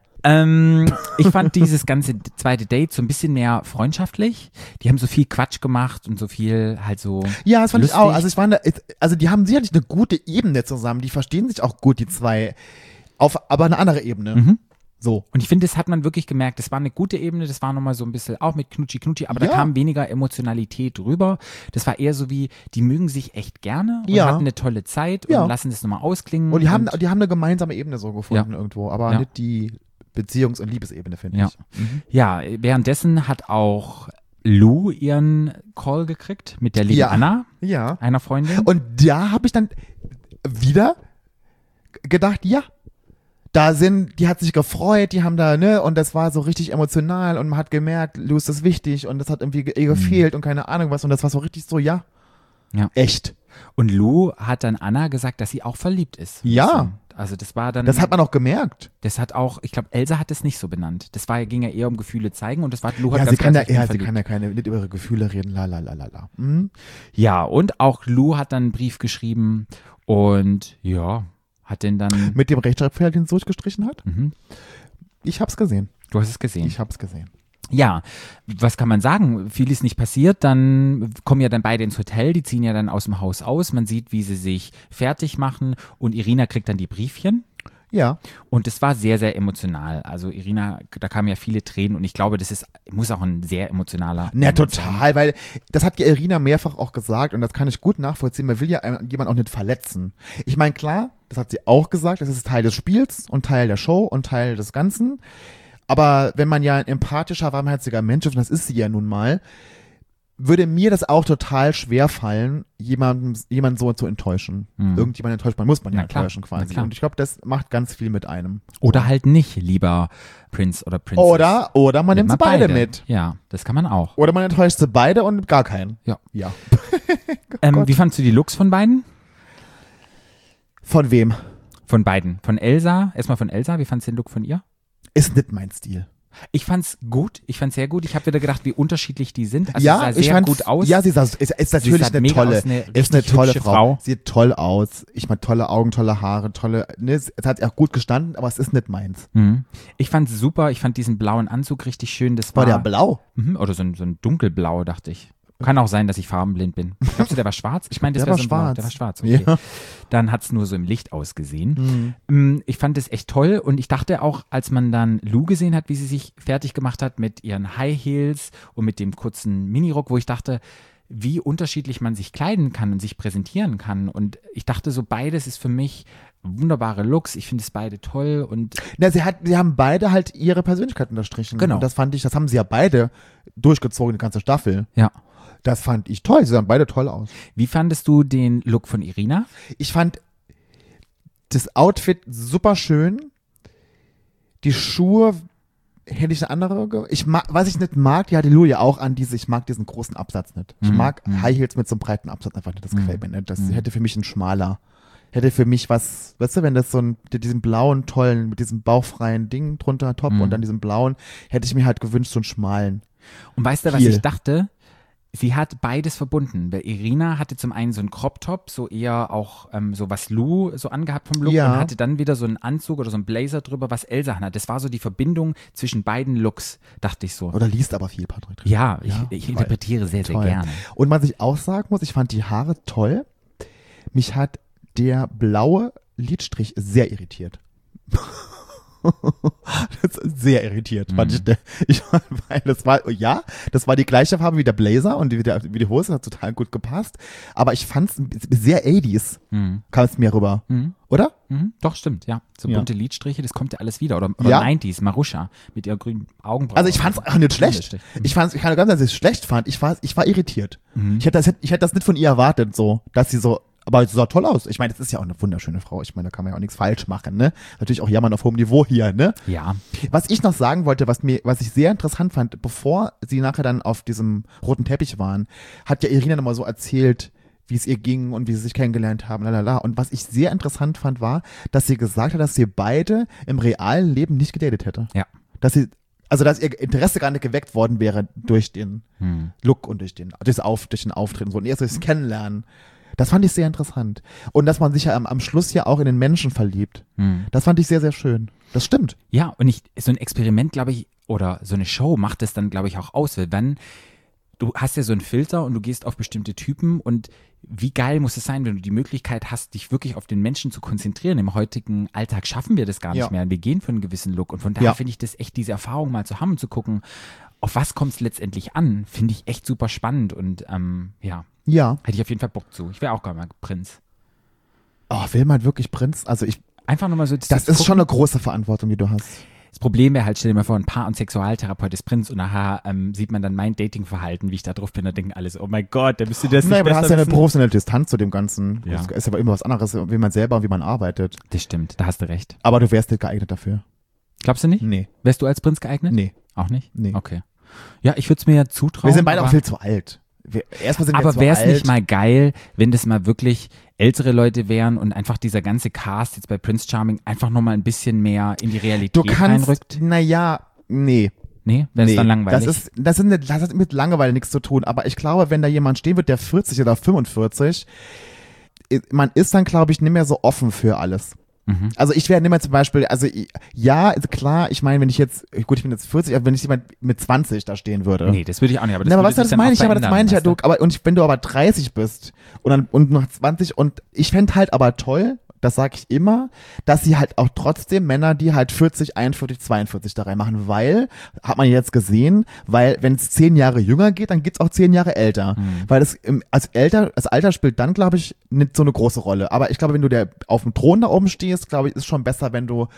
Ich fand dieses ganze zweite Date so ein bisschen mehr freundschaftlich. Die haben so viel Quatsch gemacht und so viel halt so. Ja, das fand lustig. ich auch. Also die haben sicherlich eine gute Ebene zusammen. Die verstehen sich auch gut, die zwei. Aber eine andere Ebene. So. Und ich finde, das hat man wirklich gemerkt. Das war eine gute Ebene. Das war nochmal so ein bisschen auch mit Knutschi, aber da Ja. kam weniger Emotionalität rüber. Das war eher so wie, die mögen sich echt gerne und Ja. hatten eine tolle Zeit und Ja. lassen das nochmal ausklingen. Und die haben eine gemeinsame Ebene so gefunden Ja. irgendwo, aber Ja. nicht die Beziehungs- und Liebesebene, finde Ja. ich. Ja, währenddessen hat auch Lou ihren Call gekriegt mit der lieben Ja. Anna, Ja. einer Freundin. Und da habe ich dann wieder gedacht, ja, die hat sich gefreut, die haben da, ne, und das war so richtig emotional und man hat gemerkt, Lou ist das wichtig und das hat irgendwie ihr gefehlt und keine Ahnung was und das war so richtig so, ja. Echt. Und Lou hat dann Anna gesagt, dass sie auch verliebt ist. Ja. Also das war dann. Das hat man auch gemerkt. Das hat auch, ich glaube, Elsa hat es nicht so benannt. Ging ja eher um Gefühle zeigen und das war Lou hat Ja, ganz sie kann klar ja nicht über ihre Gefühle reden, la. Hm? Ja, und auch Lou hat dann einen Brief geschrieben und ja, hat den dann. Mit dem Rechtschreibfehler, den sie durchgestrichen hat? Mhm. Ich hab's gesehen. Du hast es gesehen. Ich hab's gesehen. Ja, was kann man sagen? Viel ist nicht passiert, dann kommen ja dann beide ins Hotel, die ziehen ja dann aus dem Haus aus, man sieht, wie sie sich fertig machen und Irina kriegt dann die Briefchen. Ja. Und es war sehr, sehr emotional. Also Irina, da kamen ja viele Tränen und ich glaube, muss auch ein sehr emotionaler Na, Moment sein. total, weil das hat ja Irina mehrfach auch gesagt und das kann ich gut nachvollziehen. Man will ja jemanden auch nicht verletzen. Ich meine, klar, das hat sie auch gesagt, das ist Teil des Spiels und Teil der Show und Teil des Ganzen. Aber wenn man ja ein empathischer, warmherziger Mensch ist, und das ist sie ja nun mal, würde mir das auch total schwer fallen, jemanden so zu enttäuschen. Irgendjemand enttäuscht muss man ja enttäuschen quasi. Und ich glaube, das macht ganz viel mit einem. Oder halt nicht, lieber Prince oder Princess. Oder man nimmt sie beide mit. Ja, das kann man auch. Oder man enttäuscht sie beide und gar keinen. Ja. Gott. Wie fandst du die Looks von beiden? Von wem? Von beiden. Von Elsa. Erstmal von Elsa. Wie fandst du den Look von ihr? Ist nicht mein Stil. Ich fand's gut. Ich fand's sehr gut. Ich habe wieder gedacht, wie unterschiedlich die sind. Also Ja, sie sah ich sehr fand gut aus. Ja, ist natürlich sah eine mega tolle, aus, eine ist eine richtig tolle hübsche Frau. Sieht toll aus. Ich meine, tolle Augen, tolle Haare, ne, es hat auch gut gestanden, aber es ist nicht meins. Ich fand's super. Ich fand diesen blauen Anzug richtig schön. Das War der blau? Oder so ein dunkelblau, dachte ich. Kann auch sein, dass ich farbenblind bin. Glaubst du, der war schwarz? Ich meine, das Der wäre war so ein Blau. schwarz. Der war schwarz, okay. Ja. Dann hat's nur so im Licht ausgesehen. Ich fand es echt toll und ich dachte auch, als man dann Lou gesehen hat, wie sie sich fertig gemacht hat mit ihren High Heels und mit dem kurzen Minirock, wo ich dachte, wie unterschiedlich man sich kleiden kann und sich präsentieren kann. Und ich dachte so, beides ist für mich wunderbare Looks. Ich finde es beide toll und Na, sie haben beide halt ihre Persönlichkeit unterstrichen. Genau. Und das haben sie ja beide durchgezogen, die ganze Staffel. ja. Das fand ich toll. Sie sahen beide toll aus. Wie fandest du den Look von Irina? Ich fand das Outfit super schön. Die Schuhe hätte ich eine andere. Was ich nicht mag, die hatte Lou ja auch an ich mag diesen großen Absatz nicht. Ich mag High Heels mit so einem breiten Absatz einfach nicht. Das gefällt mir nicht. Das hätte für mich ein schmaler. Hätte für mich was, weißt du, wenn das diesen blauen, tollen, mit diesem bauchfreien Ding drunter, Top und dann diesem blauen, hätte ich mir halt gewünscht, so einen schmalen. Und weißt du, was Heel. ich dachte? Sie hat beides verbunden, weil Irina hatte zum einen so einen Crop-Top, so eher auch so was Lou so angehabt vom Look Ja. und hatte dann wieder so einen Anzug oder so einen Blazer drüber, was Elsa hat. Das war so die Verbindung zwischen beiden Looks, dachte ich so. Oder liest aber viel, Patrick. Ja, Ja, ich toll. interpretiere sehr, sehr Toll. gerne. Und was ich auch sagen muss, ich fand die Haare toll. Mich hat der blaue Lidstrich sehr irritiert. Das ist sehr irritiert. Fand weil das war die gleiche Farbe wie der Blazer und wie die Hose, hat total gut gepasst. Aber ich fand es sehr 80s, kam es mir rüber. Oder? Doch, stimmt, ja. So Ja. bunte Lidstriche, das kommt ja alles wieder. Oder Ja. 90s, Marusha mit ihrer grünen Augenbraue. Also ich fand es auch nicht schlecht. Ich kann ganz sagen, dass ich es schlecht fand. Ich war irritiert. Ich hätte das nicht von ihr erwartet, so, dass sie so. Aber es sah toll aus. Ich meine, das ist ja auch eine wunderschöne Frau. Ich meine, da kann man ja auch nichts falsch machen, ne? Natürlich auch jammern auf hohem Niveau hier, ne? Ja. Was ich noch sagen wollte, was ich sehr interessant fand, bevor sie nachher dann auf diesem roten Teppich waren, hat ja Irina nochmal so erzählt, wie es ihr ging und wie sie sich kennengelernt haben, lalala. Und was ich sehr interessant fand, war, dass sie gesagt hat, dass sie beide im realen Leben nicht gedatet hätte. Ja. Dass ihr Interesse gar nicht geweckt worden wäre durch den Look und durch den Auftreten und so. Und erst durch das Kennenlernen. Das fand ich sehr interessant. Und dass man sich ja am Schluss ja auch in den Menschen verliebt. Das fand ich sehr, sehr schön. Das stimmt. Ja, und so ein Experiment, glaube ich, oder so eine Show macht es dann, glaube ich, auch aus, weil wenn du hast ja so einen Filter und du gehst auf bestimmte Typen und wie geil muss es sein, wenn du die Möglichkeit hast, dich wirklich auf den Menschen zu konzentrieren. Im heutigen Alltag schaffen wir das gar nicht Ja. mehr. Wir gehen für einen gewissen Look und von daher Ja. finde ich das echt, diese Erfahrung mal zu haben und zu gucken, auf was kommt es letztendlich an, finde ich echt super spannend und Ja. hätte ich auf jeden Fall Bock zu. Ich wäre auch gerne mal Prinz. Oh, will man wirklich Prinz? Also Einfach nochmal so das ist schon eine große Verantwortung, die du hast. Das Problem wäre halt, stell dir mal vor, ein Paar- und Sexualtherapeut ist Prinz und nachher sieht man dann mein Datingverhalten, wie ich da drauf bin, da denken alle so, oh mein Gott, der müsste das nicht Nein, aber da besser hast du ja eine wissen. professionelle Distanz zu dem Ganzen. Ja. Das ist aber immer was anderes, wie man selber und wie man arbeitet. Das stimmt, da hast du recht. Aber du wärst nicht geeignet dafür. Glaubst du nicht? Nee. Wärst du als Prinz geeignet? Nee. Auch nicht? Nee. Okay. Ja, ich würde es mir ja zutrauen. Wir sind beide aber- auch viel zu alt. Erstmal sind wir Aber zu wäre es alt. nicht mal geil, wenn das mal wirklich ältere Leute wären und einfach dieser ganze Cast jetzt bei Prince Charming einfach nochmal ein bisschen mehr in die Realität Du kannst, reinrückt? naja, nee. Nee, wäre es dann langweilig? Das hat mit Langeweile nichts zu tun. Aber ich glaube, wenn da jemand stehen wird, der 40 oder 45, man ist dann, glaube ich, nicht mehr so offen für alles. Mhm. Also ich wäre nicht mehr zum Beispiel, ja, ist klar, ich meine, wenn ich jetzt, gut, ich bin jetzt 40, aber wenn ich jemand mit 20 da stehen würde. Nee, das würde ich auch nicht. Aber das, Na, aber würde was, sich das dann meine auch ich, aber das verändern, meine ich ja, weißt du? wenn du aber 30 bist und noch 20 und ich fände halt aber toll, das sage ich immer, dass sie halt auch trotzdem Männer, die halt 40, 41, 42 da reinmachen, weil, hat man jetzt gesehen, weil wenn es 10 Jahre jünger geht, dann geht's auch 10 Jahre älter. Weil das das Alter spielt dann, glaube ich, nicht so eine große Rolle. Aber ich glaube, wenn du auf dem Thron da oben stehst, glaube ich, ist schon besser, wenn du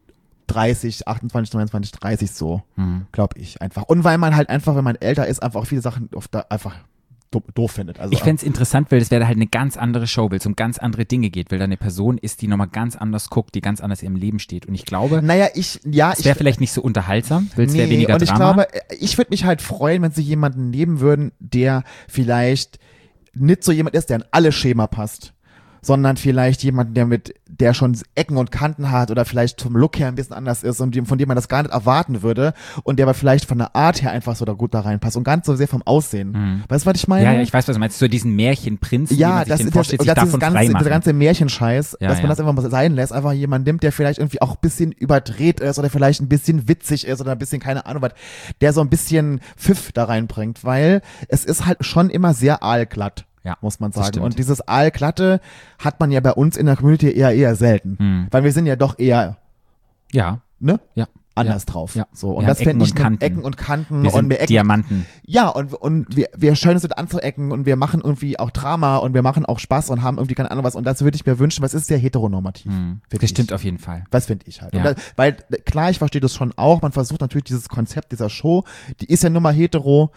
30, 28, 29, 30 so, glaube ich einfach. Und weil man halt einfach, wenn man älter ist, einfach auch viele Sachen einfach doof findet. Also, Ich fände es interessant, weil das wäre halt eine ganz andere Show, weil es um ganz andere Dinge geht, weil da eine Person ist, die nochmal ganz anders guckt, die ganz anders im Leben steht. Und ich glaube, naja, es wäre vielleicht nicht so unterhaltsam, weil es wäre nee, weniger und ich Drama. glaube, ich würde mich halt freuen, wenn sie jemanden nehmen würden, der vielleicht nicht so jemand ist, der an alle Schema passt, sondern vielleicht jemand, der schon Ecken und Kanten hat oder vielleicht vom Look her ein bisschen anders ist und von dem man das gar nicht erwarten würde und der aber vielleicht von der Art her einfach so da gut da reinpasst und gar nicht so sehr vom Aussehen. Weißt du, was ich meine? Ja, ich weiß, was du meinst. So diesen Märchenprinzen, wie Ja, man sich das den ist vorstellt, sich das davon freimachen. dieser ganze Märchenscheiß, Ja, dass man ja. das einfach mal sein lässt, einfach jemand nimmt, der vielleicht irgendwie auch ein bisschen überdreht ist oder vielleicht ein bisschen witzig ist oder ein bisschen, keine Ahnung was, der so ein bisschen Pfiff da reinbringt, weil es ist halt schon immer sehr aalglatt. Ja, Muss man das sagen. stimmt. Und dieses Aalglatte hat man ja bei uns in der Community eher selten. Weil wir sind ja doch eher, Ja, ne? ja. Anders ja, drauf. Ja. So. Und Wir das haben fände ich Ecken und mit Ecken und Kanten Wir und sind wir Ecken. Diamanten. Ja, und wir schön es mit anzuecken und wir machen irgendwie auch Drama und wir machen auch Spaß und haben irgendwie keine Ahnung was. Und das würde ich mir wünschen, weil es ist sehr heteronormativ. find Das stimmt ich. auf jeden Fall. Das finde ich halt. Ja. Und weil, klar, ich verstehe das schon auch. Man versucht natürlich dieses Konzept dieser Show, die ist ja nun mal hetero,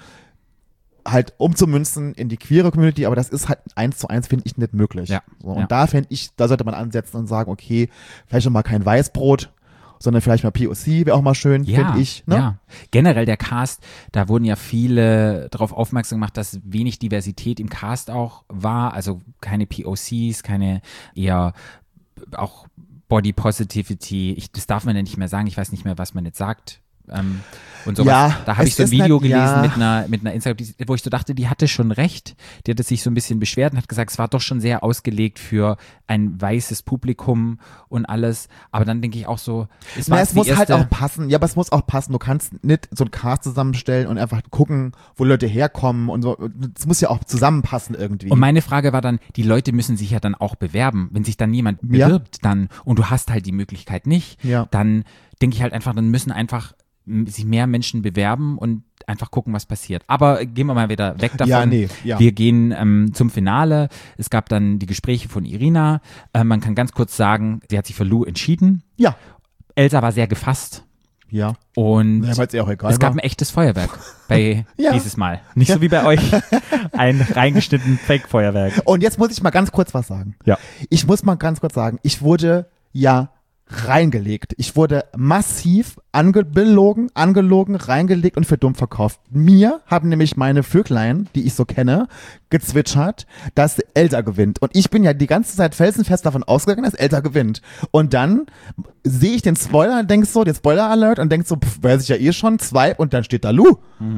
halt umzumünzen in die queere Community, aber das ist halt 1:1, finde ich, nicht möglich. Ja. So, und Ja. da fände ich, da sollte man ansetzen und sagen, okay, vielleicht noch mal kein Weißbrot, sondern vielleicht mal POC, wäre auch mal schön, finde ich. Ne? Ja. Generell der Cast, da wurden ja viele darauf aufmerksam gemacht, dass wenig Diversität im Cast auch war, also keine POCs, keine eher auch Body Positivity, das darf man ja nicht mehr sagen, ich weiß nicht mehr, was man jetzt sagt. Und sowas. Ja, Da habe es ich so ein ist Video nicht- gelesen ja. mit einer Instagram, wo ich so dachte, die hatte schon recht. Die hatte sich so ein bisschen beschwert und hat gesagt, es war doch schon sehr ausgelegt für ein weißes Publikum und alles. Aber dann denke ich auch so, es war Na, jetzt es muss die halt erste, auch passen. Ja, aber es muss auch passen. Du kannst nicht so einen Cast zusammenstellen und einfach gucken, wo Leute herkommen und so. Es muss ja auch zusammenpassen irgendwie. Und meine Frage war dann, die Leute müssen sich ja dann auch bewerben. Wenn sich dann jemand Ja. bewirbt, dann, und du hast halt die Möglichkeit nicht, Ja. dann denke ich halt einfach, dann müssen einfach sich mehr Menschen bewerben und einfach gucken, was passiert. Aber gehen wir mal wieder weg davon. Ja, nee, ja. Wir gehen zum Finale. Es gab dann die Gespräche von Irina. Man kann ganz kurz sagen, sie hat sich für Lou entschieden. Ja. Elsa war sehr gefasst. Ja. Und Ja, weil es ihr auch egal es gab war. ein echtes Feuerwerk bei Ja. dieses Mal. Nicht so wie bei euch. Ein reingeschnitten Fake-Feuerwerk. Und jetzt muss ich mal ganz kurz was sagen. Ja. Ich muss mal ganz kurz sagen, ich wurde ja reingelegt. Ich wurde massiv angelogen, reingelegt und für dumm verkauft. Mir haben nämlich meine Vöglein, die ich so kenne, gezwitschert, dass Elsa gewinnt. Und ich bin ja die ganze Zeit felsenfest davon ausgegangen, dass Elsa gewinnt. Und dann sehe ich den Spoiler und denk so, den Spoiler-Alert und denk so, weiß ich ja eh schon, 2 und dann steht da Lou.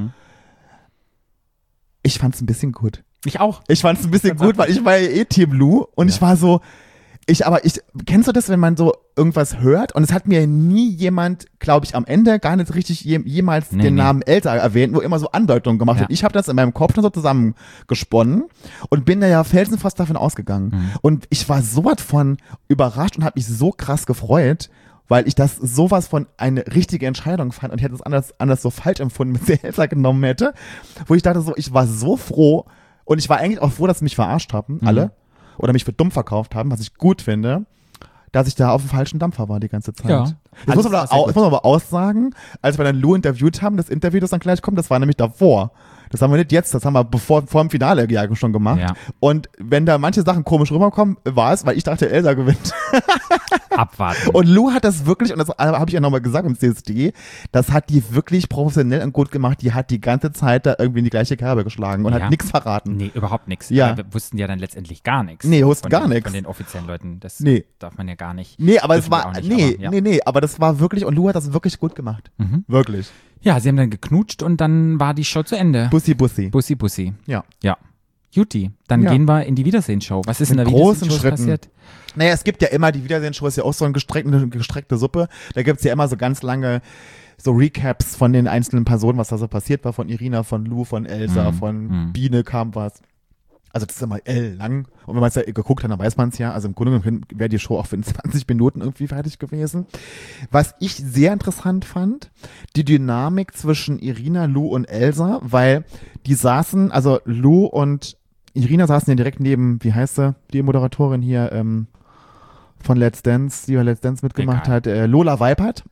Ich fand's ein bisschen gut. Ich auch. Ich fand es ein bisschen gut, weil ich war ja eh Team Lou und ich war so, kennst du das, wenn man so irgendwas hört und es hat mir nie jemand, glaube ich, am Ende gar nicht richtig jemals den Namen Elsa erwähnt, nur immer so Andeutungen gemacht Ja. hat. Ich habe das in meinem Kopf schon so zusammengesponnen und bin da ja felsenfest davon ausgegangen. Und ich war sowas von überrascht und habe mich so krass gefreut, weil ich das sowas von eine richtige Entscheidung fand und ich hätte es anders so falsch empfunden, wenn sie Elsa genommen hätte, wo ich dachte so, ich war so froh und ich war eigentlich auch froh, dass sie mich verarscht haben, alle, oder mich für dumm verkauft haben, was ich gut finde, dass ich da auf dem falschen Dampfer war die ganze Zeit. Ja. Jetzt muss man aber aussagen, als wir dann Lou interviewt haben, das Interview, das dann gleich kommt, das war nämlich davor. Das haben wir nicht jetzt, das haben wir vor dem Finale ja schon gemacht. Ja. Und wenn da manche Sachen komisch rüberkommen, war es, weil ich dachte, Elsa gewinnt. Abwarten. Und Lou hat das wirklich, und das habe ich ja nochmal gesagt im CSD, das hat die wirklich professionell und gut gemacht. Die hat die ganze Zeit da irgendwie in die gleiche Kerbe geschlagen und Ja. hat nichts verraten. Nee, überhaupt nichts. Ja. Wir wussten ja dann letztendlich gar nichts. Nee, wussten von gar den- nichts. Von den offiziellen Leuten. Das Nee. darf man ja gar nicht. Nee, aber es Dürfen wir war, auch nicht, aber, ja. aber das war wirklich, und Lou hat das wirklich gut gemacht. Wirklich. Ja, sie haben dann geknutscht und dann war die Show zu Ende. Bussi, Bussi. Bussi, Bussi. Ja. Ja. Juti, dann Ja. gehen wir in die Wiedersehensshow. Was ist in Mit der großen Wiedersehensshow Schritten. passiert? Naja, es gibt ja immer, die Wiedersehen-Show ist ja auch so eine gestreckte Suppe. Da gibt's ja immer so ganz lange so Recaps von den einzelnen Personen, was da so passiert war, von Irina, von Lou, von Elsa, von Biene kam was. Also das ist immer lang. Und wenn man es ja geguckt hat, dann weiß man es ja. Also im Grunde genommen wäre die Show auch für 20 Minuten irgendwie fertig gewesen. Was ich sehr interessant fand, die Dynamik zwischen Irina, Lou und Elsa, weil die saßen, also Lou und Irina saßen ja direkt neben, wie heißt sie, die Moderatorin hier von Let's Dance, die bei Let's Dance mitgemacht Egal. hat, Lola Weipert.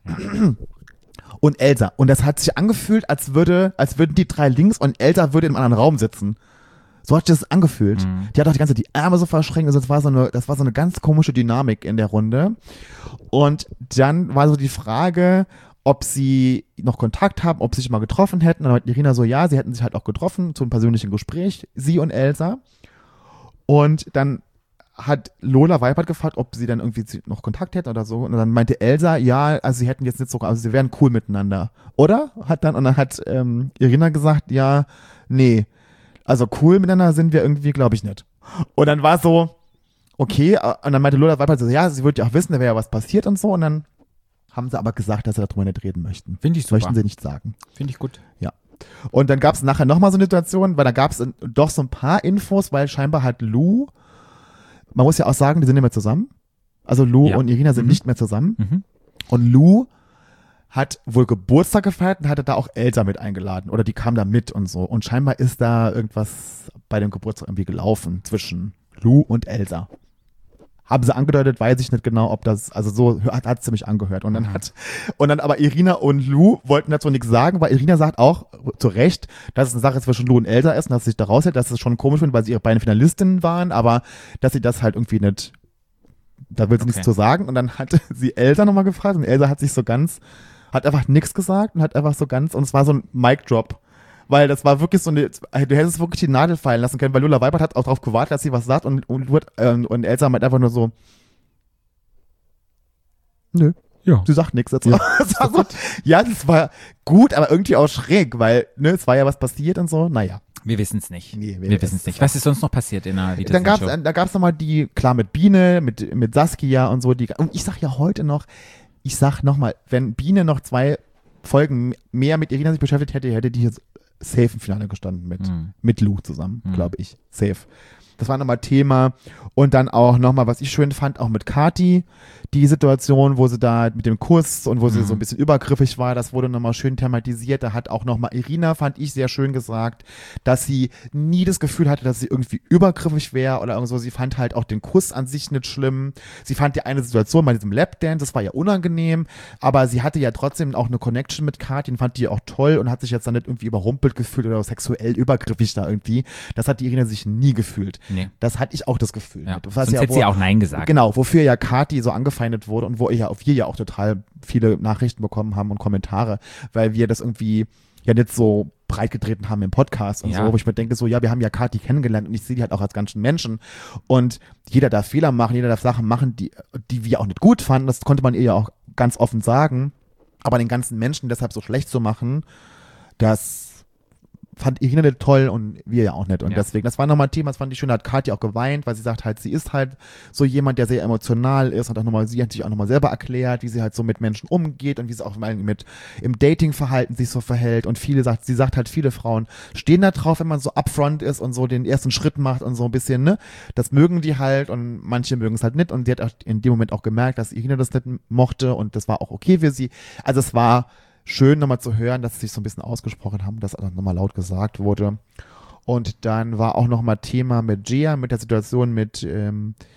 Und Elsa. Und das hat sich angefühlt, als würden die drei links und Elsa würde im anderen Raum sitzen. So hat sich das angefühlt. Die hat auch die ganze Zeit die Arme so verschränkt. Also das war so eine ganz komische Dynamik in der Runde. Und dann war so die Frage, ob sie noch Kontakt haben, ob sie sich mal getroffen hätten. Und dann hat Irina so, ja, sie hätten sich halt auch getroffen zu einem persönlichen Gespräch, sie und Elsa. Und dann hat Lola Weipert gefragt, ob sie dann irgendwie noch Kontakt hätten oder so. Und dann meinte Elsa, ja, also sie hätten jetzt nicht so, also sie wären cool miteinander. Oder? Und dann hat Irina gesagt, ja, nee, also cool miteinander sind wir irgendwie, glaube ich, nicht. Und dann war so, okay, und dann meinte Lola Weipert so, ja, sie würde ja auch wissen, da wäre ja was passiert und so. Und dann haben sie aber gesagt, dass sie darüber nicht reden möchten. Finde ich Das super. möchten sie nicht sagen. Finde ich gut. Ja. Und dann gab es nachher nochmal so eine Situation, weil da gab es doch so ein paar Infos, weil scheinbar hat Lou, man muss ja auch sagen, die sind nicht mehr zusammen. Also Lou Ja. und Irina sind nicht mehr zusammen. Mhm. Und Lou hat wohl Geburtstag gefeiert und hatte da auch Elsa mit eingeladen. Oder die kam da mit und so. Und scheinbar ist da irgendwas bei dem Geburtstag irgendwie gelaufen zwischen Lou und Elsa. Haben sie angedeutet, weiß ich nicht genau, ob das, also so hat sie mich angehört. Und dann aber Irina und Lou wollten dazu nichts sagen, weil Irina sagt auch zu Recht, dass es eine Sache zwischen Lou und Elsa ist und dass sie sich da raushält, dass es schon komisch findet, weil sie ihre beiden Finalistinnen waren, aber dass sie das halt irgendwie nicht, da will sie nichts zu sagen. Und dann hat sie Elsa nochmal gefragt und Elsa hat sich so ganz, hat einfach nichts gesagt und hat einfach so ganz, und es war so ein Mic-Drop. Weil das war wirklich so eine, du hättest wirklich die Nadel fallen lassen können, weil Lola Weipert hat auch darauf gewartet, dass sie was sagt und Elsa meint einfach nur so, nö, Ja. sie sagt nichts dazu. Ja. Das war so, ja, das war gut, aber irgendwie auch schräg, weil, ne, es war ja was passiert und so, naja. Wir wissen es nicht. Nee, wir wissen es nicht. Was ist sonst noch passiert in der Da gab's nochmal die, klar, mit Biene, mit Saskia und so, und ich sag ja heute noch, mal, wenn Biene noch 2 Folgen mehr mit Irina sich beschäftigt hätte die jetzt safe im Finale gestanden mit Lou zusammen, glaube ich. Safe. Das war nochmal Thema. Und dann auch nochmal, was ich schön fand, auch mit Kati, die Situation, wo sie da mit dem Kuss und wo sie so ein bisschen übergriffig war, das wurde nochmal schön thematisiert. Da hat auch nochmal Irina, fand ich, sehr schön gesagt, dass sie nie das Gefühl hatte, dass sie irgendwie übergriffig wäre oder irgendwo. Sie fand halt auch den Kuss an sich nicht schlimm. Sie fand die eine Situation bei diesem Lapdance, das war ja unangenehm, aber sie hatte ja trotzdem auch eine Connection mit Kati und fand die auch toll und hat sich jetzt dann nicht irgendwie überrumpelt gefühlt oder sexuell übergriffig da irgendwie. Das hat die Irina sich nie gefühlt. Nee. Das hatte ich auch das Gefühl. Ja. Was Sonst ja, hätte sie auch Nein gesagt. Genau, wofür ja Kati so angefeindet wurde und wo wir ja auch total viele Nachrichten bekommen haben und Kommentare, weil wir das irgendwie ja nicht so breit getreten haben im Podcast und so, wo ich mir denke so, ja, wir haben ja Kati kennengelernt und ich sehe die halt auch als ganz schön Menschen und jeder darf Fehler machen, jeder darf Sachen machen, die wir auch nicht gut fanden, das konnte man ihr ja auch ganz offen sagen, aber den ganzen Menschen deshalb so schlecht zu machen, das fand Irina nicht toll und wir ja auch nicht. Und deswegen, das war nochmal ein Thema, das fand ich schön, da hat Katja auch geweint, weil sie sagt halt, sie ist halt so jemand, der sehr emotional ist und auch nochmal, sie hat sich auch nochmal selber erklärt, wie sie halt so mit Menschen umgeht und wie sie auch mal im Datingverhalten sich so verhält und sie sagt halt, viele Frauen stehen da drauf, wenn man so upfront ist und so den ersten Schritt macht und so ein bisschen, ne, das mögen die halt und manche mögen es halt nicht und sie hat auch in dem Moment auch gemerkt, dass Irina das nicht mochte und das war auch okay für sie. Also es war schön nochmal zu hören, dass sie sich so ein bisschen ausgesprochen haben, dass auch nochmal laut gesagt wurde. Und dann war auch nochmal Thema mit Gia, mit der Situation mit dem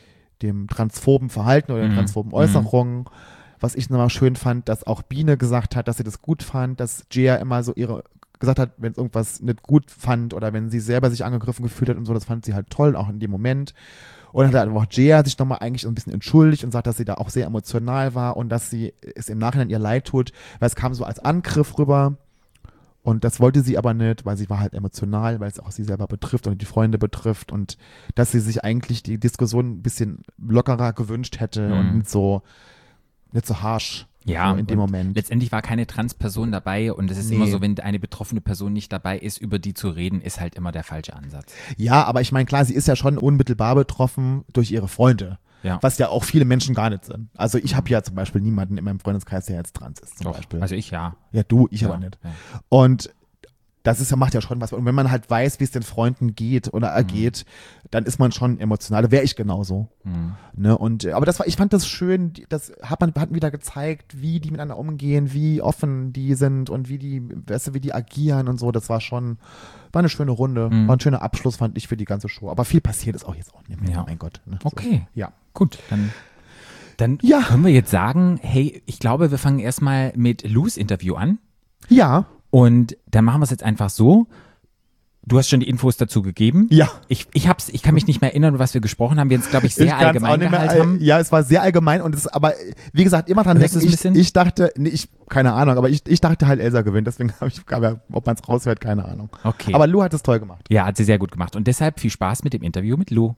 dem transphoben Verhalten oder den transphoben Äußerungen. Was ich nochmal schön fand, dass auch Biene gesagt hat, dass sie das gut fand, dass Gia immer so gesagt hat, wenn es irgendwas nicht gut fand oder wenn sie selber sich angegriffen gefühlt hat und so, das fand sie halt toll, auch in dem Moment. Und dann hat auch Gia sich nochmal eigentlich so ein bisschen entschuldigt und sagt, dass sie da auch sehr emotional war und dass sie es im Nachhinein ihr leid tut, weil es kam so als Angriff rüber. Und das wollte sie aber nicht, weil sie war halt emotional, weil es auch sie selber betrifft und die Freunde betrifft und dass sie sich eigentlich die Diskussion ein bisschen lockerer gewünscht hätte und nicht so harsch Ja, so in dem und Moment. letztendlich war keine Trans-Person dabei und es ist immer so, wenn eine betroffene Person nicht dabei ist, über die zu reden, ist halt immer der falsche Ansatz. Ja, aber ich meine, klar, sie ist ja schon unmittelbar betroffen durch ihre Freunde. Ja. Was ja auch viele Menschen gar nicht sind. Also ich habe ja zum Beispiel niemanden in meinem Freundeskreis, der jetzt trans ist zum Doch, Beispiel. also ich ja. Ja, du, ich Ja, aber nicht. ja. Und das ist, macht ja schon was. Und wenn man halt weiß, wie es den Freunden geht oder ergeht, dann ist man schon emotional. Da wäre ich genauso. Ne? Und, aber ich fand das schön, das hatten wieder gezeigt, wie die miteinander umgehen, wie offen die sind und wie die agieren und so. Das war eine schöne Runde. War ein schöner Abschluss, fand ich, für die ganze Show. Aber viel passiert ist auch jetzt auch nicht mehr. Ja. Mein Gott. Ne? Okay. So. Ja. Gut, dann Ja. können wir jetzt sagen, hey, ich glaube, wir fangen erstmal mit Lus Interview an Ja. und dann machen wir es jetzt einfach so. Du hast schon die Infos dazu gegeben. Ja. Ich kann mich nicht mehr erinnern, was wir gesprochen haben. Wir uns, glaube ich, sehr Ich kann's auch allgemein nicht mehr, gehalten haben. Ja, es war sehr allgemein und aber wie gesagt, immer dran Hörst denken, du es ein bisschen? ich dachte, keine Ahnung, aber ich dachte halt, Elsa gewinnt, deswegen ob man es raushört, keine Ahnung. Okay. Aber Lou hat es toll gemacht. Ja, hat sie sehr gut gemacht. Und deshalb viel Spaß mit dem Interview mit Lou.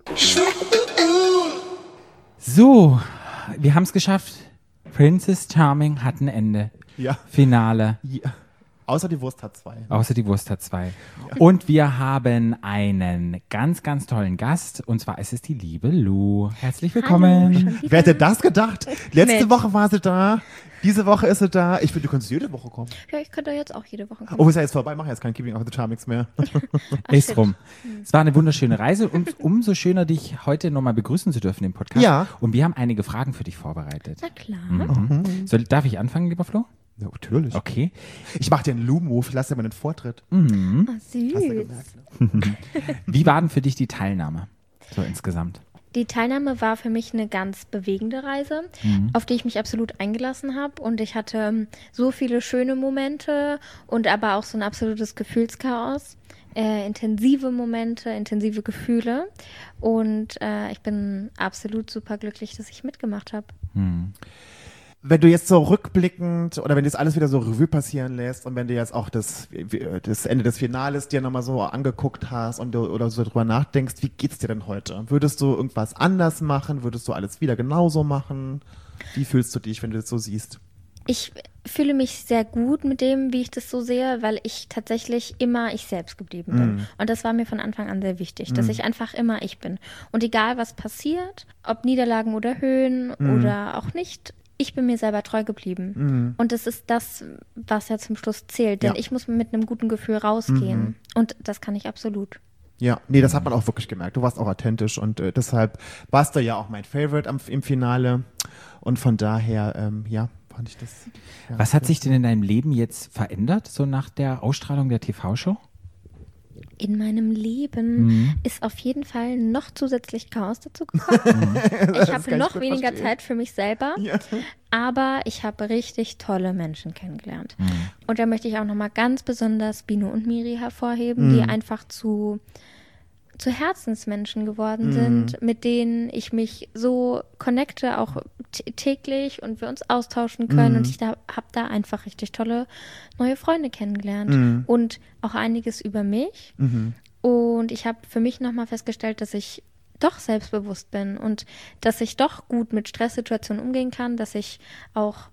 So, wir haben es geschafft. Princess Charming hat ein Ende. Ja. Finale. Ja. Außer die Wurst hat 2. Außer die Wurst hat 2. Und wir haben einen ganz, ganz tollen Gast. Und zwar ist es die liebe Lou. Herzlich willkommen. Hallo, schon wieder. Wer hätte das gedacht? Letzte Mensch. Woche war sie da, diese Woche ist sie da. Ich finde, du kannst jede Woche kommen. Ja, ich könnte jetzt auch jede Woche kommen. Oh, ist ja jetzt vorbei, mach jetzt kein Keeping of the Charmings mehr. Ist shit. rum. Es war eine wunderschöne Reise und umso schöner, dich heute nochmal begrüßen zu dürfen im Podcast. Ja. Und wir haben einige Fragen für dich vorbereitet. Na klar. Darf ich anfangen, lieber Flo? Ja, natürlich. Okay. Ich mach dir einen Lou-Move, ich lasse dir mal den Vortritt. Ah, süß. Hast du gemerkt, ne? Wie war denn für dich die Teilnahme? So insgesamt. Die Teilnahme war für mich eine ganz bewegende Reise, auf die ich mich absolut eingelassen habe. Und ich hatte so viele schöne Momente und aber auch so ein absolutes Gefühlschaos. Intensive Momente, intensive Gefühle. Und ich bin absolut super glücklich, dass ich mitgemacht habe. Wenn du jetzt so rückblickend oder wenn du jetzt alles wieder so Revue passieren lässt und wenn du jetzt auch das Ende des Finales dir nochmal so angeguckt hast und oder so drüber nachdenkst, wie geht's dir denn heute? Würdest du irgendwas anders machen? Würdest du alles wieder genauso machen? Wie fühlst du dich, wenn du das so siehst? Ich fühle mich sehr gut mit dem, wie ich das so sehe, weil ich tatsächlich immer ich selbst geblieben bin. Und das war mir von Anfang an sehr wichtig, dass ich einfach immer ich bin. Und egal was passiert, ob Niederlagen oder Höhen oder auch nicht, ich bin mir selber treu geblieben. Und das ist das, was ja zum Schluss zählt. Denn Ja. ich muss mit einem guten Gefühl rausgehen. Und das kann ich absolut. Ja, nee, das hat man auch wirklich gemerkt. Du warst auch authentisch und deshalb warst du ja auch mein Favorite im Finale. Und von daher, ja, fand ich das. Ja, Was hat sich denn in deinem Leben jetzt verändert, so nach der Ausstrahlung der TV-Show? In meinem Leben ist auf jeden Fall noch zusätzlich Chaos dazu gekommen. Ich habe kann ich noch gut weniger verstehen. Zeit für mich selber, Ja. aber ich habe richtig tolle Menschen kennengelernt. Und da möchte ich auch nochmal ganz besonders Bino und Miri hervorheben, die einfach zu Herzensmenschen geworden sind, mit denen ich mich so connecte, auch täglich und wir uns austauschen können. Und ich habe da einfach richtig tolle neue Freunde kennengelernt und auch einiges über mich. Und ich habe für mich nochmal festgestellt, dass ich doch selbstbewusst bin und dass ich doch gut mit Stresssituationen umgehen kann, dass ich auch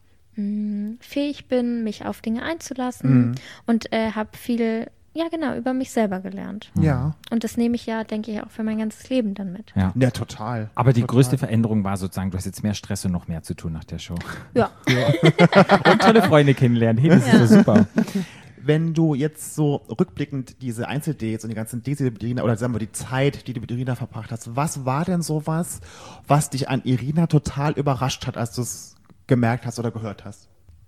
fähig bin, mich auf Dinge einzulassen und habe viel über mich selber gelernt. Ja. Und das nehme ich ja, denke ich, auch für mein ganzes Leben dann mit. Ja. Ja, total. Aber die Total. größte Veränderung war sozusagen, du hast jetzt mehr Stress und noch mehr zu tun nach der Show. Ja. Und tolle Freunde kennenlernen. Hey, das ist so super. Wenn du jetzt so rückblickend diese Einzeldates und die ganzen Dates, die du mit Irina, oder sagen wir die Zeit, die du mit Irina verbracht hast, was war denn sowas, was dich an Irina total überrascht hat, als du es gemerkt hast oder gehört hast?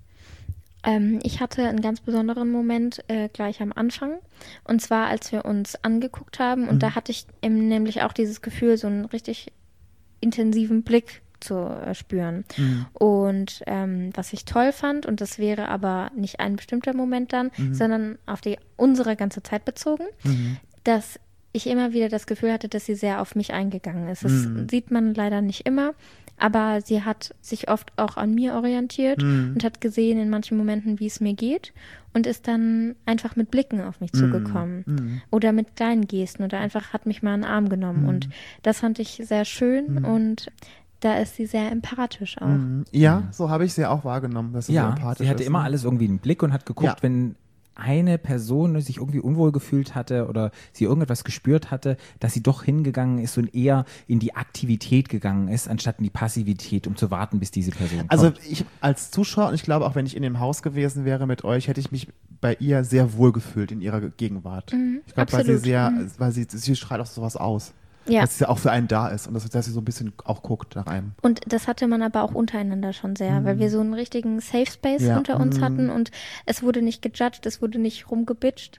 Ich hatte einen ganz besonderen Moment gleich am Anfang. Und zwar, als wir uns angeguckt haben. Und da hatte ich nämlich auch dieses Gefühl, so ein richtig intensiven Blick zu spüren. Und was ich toll fand, und das wäre aber nicht ein bestimmter Moment dann, sondern auf unsere ganze Zeit bezogen, dass ich immer wieder das Gefühl hatte, dass sie sehr auf mich eingegangen ist. Das sieht man leider nicht immer, aber sie hat sich oft auch an mir orientiert und hat gesehen in manchen Momenten, wie es mir geht und ist dann einfach mit Blicken auf mich zugekommen oder mit kleinen Gesten oder einfach hat mich mal in den Arm genommen und das fand ich sehr schön und da ist sie sehr empathisch auch. Ja, so habe ich sie auch wahrgenommen, dass sie so empathisch sie hatte ist, immer ne? alles irgendwie im Blick und hat geguckt, wenn eine Person sich irgendwie unwohl gefühlt hatte oder sie irgendetwas gespürt hatte, dass sie doch hingegangen ist und eher in die Aktivität gegangen ist, anstatt in die Passivität, um zu warten, bis diese Person kommt. Also ich als Zuschauer, und ich glaube auch, wenn ich in dem Haus gewesen wäre mit euch, hätte ich mich bei ihr sehr wohl gefühlt in ihrer Gegenwart. Ich glaube, weil sie strahlt auch sowas aus. Ja. Dass sie ja auch für einen da ist und dass sie so ein bisschen auch guckt nach einem. Und das hatte man aber auch untereinander schon sehr, weil wir so einen richtigen Safe Space unter uns hatten und es wurde nicht gejudged, es wurde nicht rumgebitcht.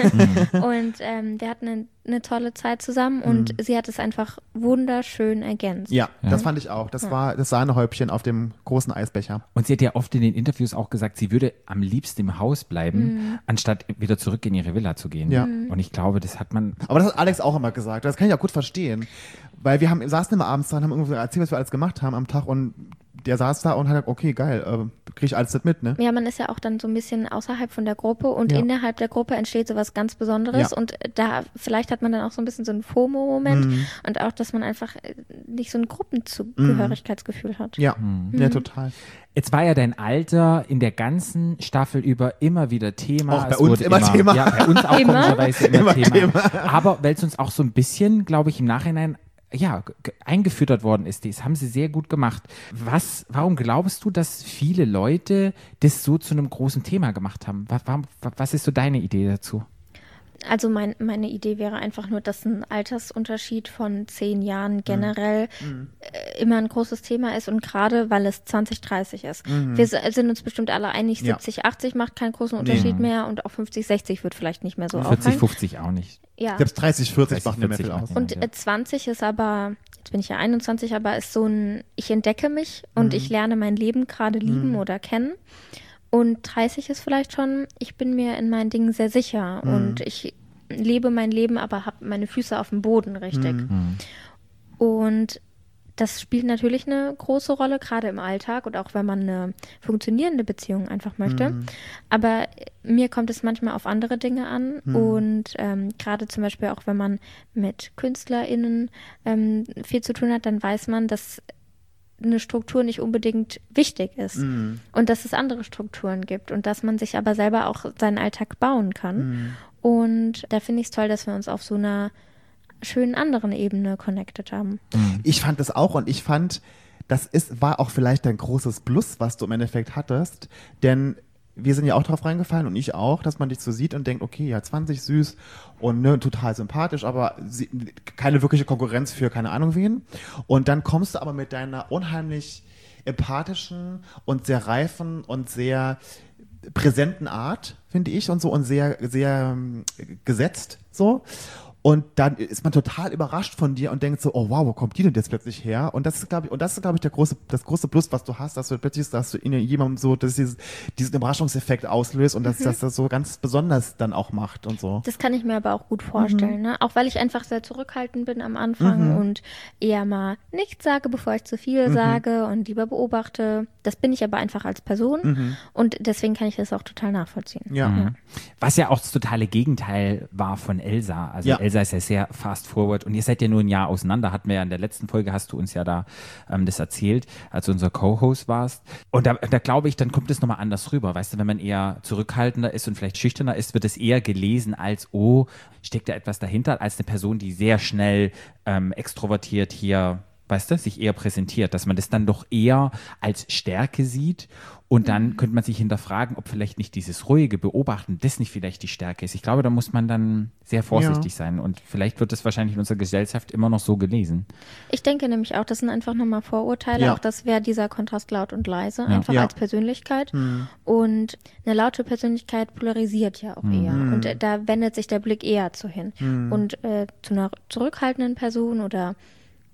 Und wir hatten eine tolle Zeit zusammen und sie hat es einfach wunderschön ergänzt. Ja, das fand ich auch. Das war das Sahnehäubchen auf dem großen Eisbecher. Und sie hat ja oft in den Interviews auch gesagt, sie würde am liebsten im Haus bleiben, anstatt wieder zurück in ihre Villa zu gehen. Ja. Und ich glaube, das hat man... Aber das hat Alex auch immer gesagt. Das kann ich auch gut verstehen. Weil wir saßen immer abends da und haben irgendwie erzählt, was wir alles gemacht haben am Tag und der saß da und hat gesagt, okay, geil, krieg ich alles mit, ne? Ja, man ist ja auch dann so ein bisschen außerhalb von der Gruppe und innerhalb der Gruppe entsteht so was ganz Besonderes und da vielleicht hat man dann auch so ein bisschen so einen FOMO-Moment und auch, dass man einfach nicht so ein Gruppenzugehörigkeitsgefühl hat. Ja, ja, total. Jetzt war ja dein Alter in der ganzen Staffel über immer wieder Thema. Auch bei uns immer Thema. Ja, bei uns auch Immer? komischerweise immer Thema. Aber weil es uns auch so ein bisschen, glaube ich, im Nachhinein eingefüttert worden ist, das haben sie sehr gut gemacht. Warum glaubst du, dass viele Leute das so zu einem großen Thema gemacht haben? Was ist so deine Idee dazu? Also meine Idee wäre einfach nur, dass ein Altersunterschied von 10 Jahren generell immer ein großes Thema ist und gerade, weil es 2030 ist. Wir sind uns bestimmt alle einig, 70, 80 macht keinen großen Unterschied mehr und auch 50, 60 wird vielleicht nicht mehr so 40, auffallen. 50 auch nicht. Ja. Selbst 30, 40 macht mir mehr 40 viel aus. macht Und 20 ist aber, jetzt bin ich ja 21, aber ist so ein, ich entdecke mich und ich lerne mein Leben gerade lieben oder kennen. Und 30 ist vielleicht schon, ich bin mir in meinen Dingen sehr sicher und ich lebe mein Leben, aber habe meine Füße auf dem Boden richtig. Und das spielt natürlich eine große Rolle, gerade im Alltag und auch wenn man eine funktionierende Beziehung einfach möchte. Aber mir kommt es manchmal auf andere Dinge an und gerade zum Beispiel auch, wenn man mit KünstlerInnen viel zu tun hat, dann weiß man, dass eine Struktur nicht unbedingt wichtig ist und dass es andere Strukturen gibt und dass man sich aber selber auch seinen Alltag bauen kann. Und da finde ich es toll, dass wir uns auf so einer schönen anderen Ebene connected haben. Ich fand das auch und ich fand, war auch vielleicht ein großes Plus, was du im Endeffekt hattest, denn wir sind ja auch drauf reingefallen und ich auch, dass man dich so sieht und denkt, okay, ja, 20, süß und total sympathisch, aber keine wirkliche Konkurrenz für keine Ahnung wen. Und dann kommst du aber mit deiner unheimlich empathischen und sehr reifen und sehr präsenten Art, finde ich, und so und sehr, sehr gesetzt so. Und dann ist man total überrascht von dir und denkt so, oh wow, wo kommt die denn jetzt plötzlich her? Und das ist, glaube ich, das große Plus, was du hast, dass du plötzlich, dass du in jemandem so, dass diesen Überraschungseffekt auslöst und dass das so ganz besonders dann auch macht und so. Das kann ich mir aber auch gut vorstellen, ne? Auch weil ich einfach sehr zurückhaltend bin am Anfang und eher mal nichts sage, bevor ich zu viel sage und lieber beobachte. Das bin ich aber einfach als Person und deswegen kann ich das auch total nachvollziehen. Ja. Was ja auch das totale Gegenteil war von Elsa. Also Elsa ist ja sehr fast forward und ihr seid ja nur ein Jahr auseinander, hatten wir ja in der letzten Folge, hast du uns ja da das erzählt, als du unser Co-Host warst. Und da glaube ich, dann kommt es nochmal anders rüber. Weißt du, wenn man eher zurückhaltender ist und vielleicht schüchterner ist, wird es eher gelesen als, oh, steckt da etwas dahinter, als eine Person, die sehr schnell extrovertiert hier, weißt du, sich eher präsentiert, dass man das dann doch eher als Stärke sieht und dann könnte man sich hinterfragen, ob vielleicht nicht dieses ruhige Beobachten, das nicht vielleicht die Stärke ist. Ich glaube, da muss man dann sehr vorsichtig sein und vielleicht wird das wahrscheinlich in unserer Gesellschaft immer noch so gelesen. Ich denke nämlich auch, das sind einfach nochmal Vorurteile, auch das wäre dieser Kontrast laut und leise, einfach als Persönlichkeit und eine laute Persönlichkeit polarisiert ja auch eher und da wendet sich der Blick eher zu hin und zu einer zurückhaltenden Person oder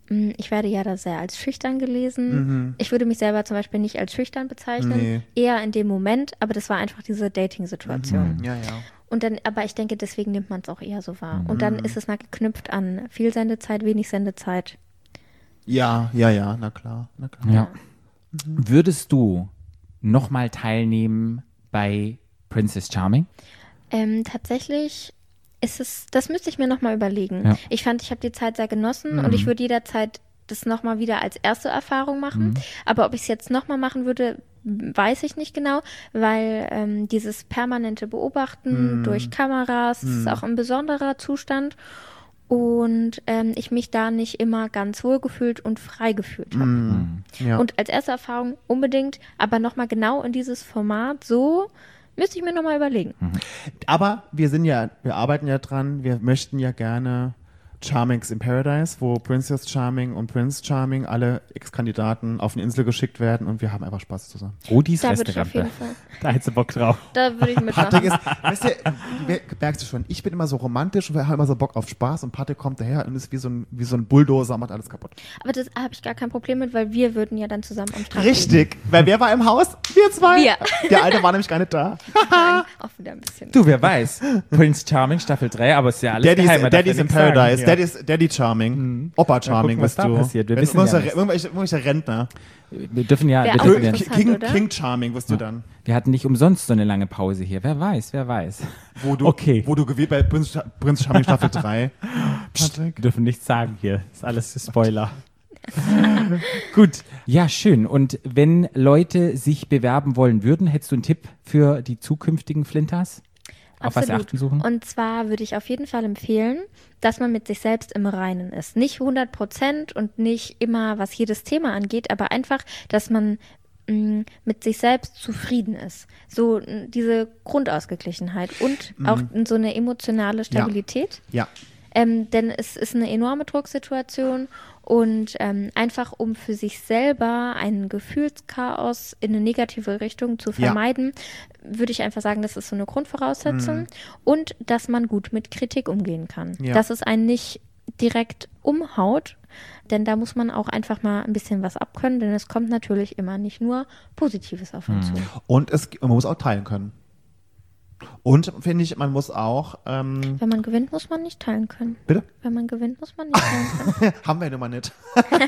ich werde ja da sehr als schüchtern gelesen. Ich würde mich selber zum Beispiel nicht als schüchtern bezeichnen, Nee. eher in dem Moment, aber das war einfach diese Dating-Situation. Ja. Und dann, aber ich denke, deswegen nimmt man es auch eher so wahr. Und dann ist es mal geknüpft an viel Sendezeit, wenig Sendezeit. Ja, na klar. Ja. Würdest du nochmal teilnehmen bei Princess Charming? Tatsächlich ist es, das müsste ich mir nochmal überlegen. Ja. Ich fand, ich habe die Zeit sehr genossen und ich würde jederzeit das nochmal wieder als erste Erfahrung machen. Aber ob ich es jetzt nochmal machen würde, weiß ich nicht genau, weil dieses permanente Beobachten durch Kameras ist auch ein besonderer Zustand und ich mich da nicht immer ganz wohl gefühlt und frei gefühlt habe. Ja. Und als erste Erfahrung unbedingt, aber nochmal genau in dieses Format so, müsste ich mir nochmal überlegen. Aber wir arbeiten ja dran, wir möchten ja gerne Charmings in Paradise, wo Princess Charming und Prince Charming, alle Ex-Kandidaten auf eine Insel geschickt werden und wir haben einfach Spaß zusammen. Rodis Da würde ich auf jeden Restaurant. Fall, Da hättest du Bock drauf. da würde ich Patrick mitmachen. ist, weißt du, merkst du schon, ich bin immer so romantisch und wir haben immer so Bock auf Spaß und Patrick kommt daher und ist wie so ein Bulldozer und macht alles kaputt. Aber das habe ich gar kein Problem mit, weil wir würden ja dann zusammen am Strand liegen. Richtig, weil wer war im Haus? Wir zwei. Wir. Der Alte war nämlich gar nicht da. Nein, auch wieder ein bisschen. Du, wer weiß. Prince Charming Staffel 3, aber ist ja alles geheim. man darf Daddy's ja in nichts sagen Paradise, hier. Daddy Charming, Opa Charming gucken, was bist da du. passiert. Wir Wenn wissen ja irgendwelche Rentner. Wir dürfen ja, Wer wir, auch dürfen ja interessant, oder? King Charming bist du dann. wir hatten nicht umsonst so eine lange Pause hier. Wer weiß. Wo du gewählt bei Prinz Charming Staffel 3. Wir dürfen nichts sagen hier. Ist alles Spoiler. Gut. Ja, schön. Und wenn Leute sich bewerben wollen würden, hättest du einen Tipp für die zukünftigen Flinters? Auf was sie achten suchen? Und zwar würde ich auf jeden Fall empfehlen, dass man mit sich selbst im Reinen ist. Nicht 100% und nicht immer, was jedes Thema angeht, aber einfach, dass man mit sich selbst zufrieden ist. So diese Grundausgeglichenheit und auch so eine emotionale Stabilität. Ja. Denn es ist eine enorme Drucksituation und einfach um für sich selber ein Gefühlschaos in eine negative Richtung zu vermeiden, würde ich einfach sagen, das ist so eine Grundvoraussetzung und dass man gut mit Kritik umgehen kann. Ja. Dass es einen nicht direkt umhaut, denn da muss man auch einfach mal ein bisschen was abkönnen, denn es kommt natürlich immer nicht nur Positives auf uns zu. Und man muss auch teilen können. Und finde ich, man muss auch, Wenn man gewinnt, muss man nicht teilen können. bitte? Wenn man gewinnt, muss man nicht teilen können. Haben wir nun mal nicht.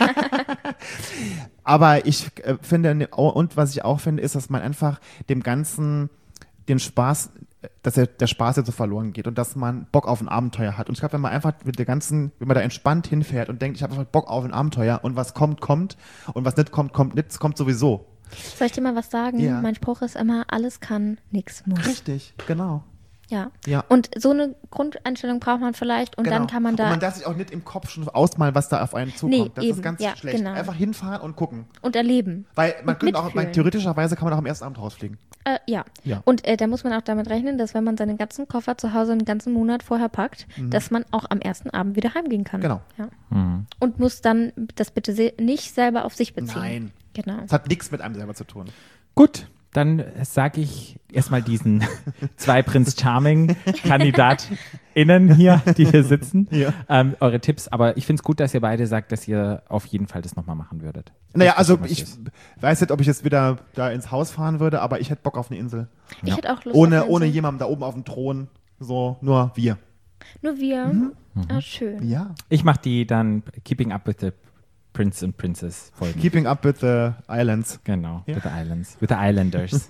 Aber ich finde, und was ich auch finde, ist, dass man einfach dem Ganzen den Spaß, dass der Spaß jetzt so verloren geht und dass man Bock auf ein Abenteuer hat. Und ich glaube, wenn man einfach wenn man da entspannt hinfährt und denkt, ich habe einfach Bock auf ein Abenteuer und was kommt und was nicht kommt nicht, es kommt sowieso. Soll ich dir mal was sagen? Ja. Mein Spruch ist immer, alles kann, nichts muss. Richtig, genau. Ja. Ja. Und so eine Grundeinstellung braucht man vielleicht und Genau. dann kann man da Und man darf sich auch nicht im Kopf schon ausmalen, was da auf einen zukommt. Nee, das eben. ist ganz Ja, schlecht. genau. Einfach hinfahren und gucken. und erleben. Weil man Und könnte auch, mitfühlen. theoretischerweise kann man auch am ersten Abend rausfliegen. Ja. Ja. Und da muss man auch damit rechnen, dass wenn man seinen ganzen Koffer zu Hause einen ganzen Monat vorher packt, dass man auch am ersten Abend wieder heimgehen kann. Genau. Ja. Und muss dann das bitte nicht selber auf sich beziehen. Nein. Genau. Das hat nichts mit einem selber zu tun. Gut, dann sage ich erstmal diesen 2 Prinz Charming KandidatInnen hier, die hier sitzen, eure Tipps. Aber ich finde es gut, dass ihr beide sagt, dass ihr auf jeden Fall das nochmal machen würdet. Naja, Das also ist was ich ist. weiß nicht, ob ich jetzt wieder da ins Haus fahren würde, aber ich hätte Bock auf eine Insel. Ich hätte auch Lust auf Ohne Insel. jemanden da oben auf dem Thron. So, nur wir. Nur wir. Ah, schön. Ja. Ich mache die dann Keeping Up with the Prince and Princess Folgen. Keeping up with the Islands. Genau, Ja. with the Islands, with the Islanders.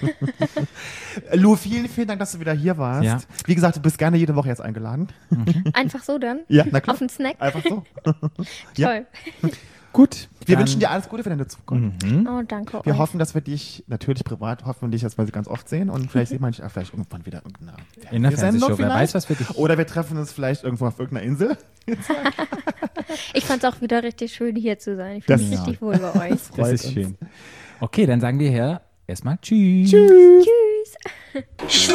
Lou, vielen, vielen Dank, dass du wieder hier warst. Ja. Wie gesagt, du bist gerne jede Woche jetzt eingeladen. Einfach so dann? Ja, na klar. Auf einen Snack? Einfach so. Ja. Toll. Gut. Wir dann- wünschen dir alles Gute für deine Zukunft. Oh, danke Wir euch. hoffen, dass wir dich natürlich privat hoffentlich jetzt mal ganz oft sehen und vielleicht sieht man dich auch vielleicht irgendwann wieder irgendeiner In der Fernsehsendung Fernsehshow, wer vielleicht. weiß, was für dich. Oder wir treffen uns vielleicht irgendwo auf irgendeiner Insel. Ich fand es auch wieder richtig schön, hier zu sein. Ich fühle Das- mich richtig wohl bei euch. Das ist uns. schön. Okay, dann sagen wir hier erstmal Tschüss. Tschüss.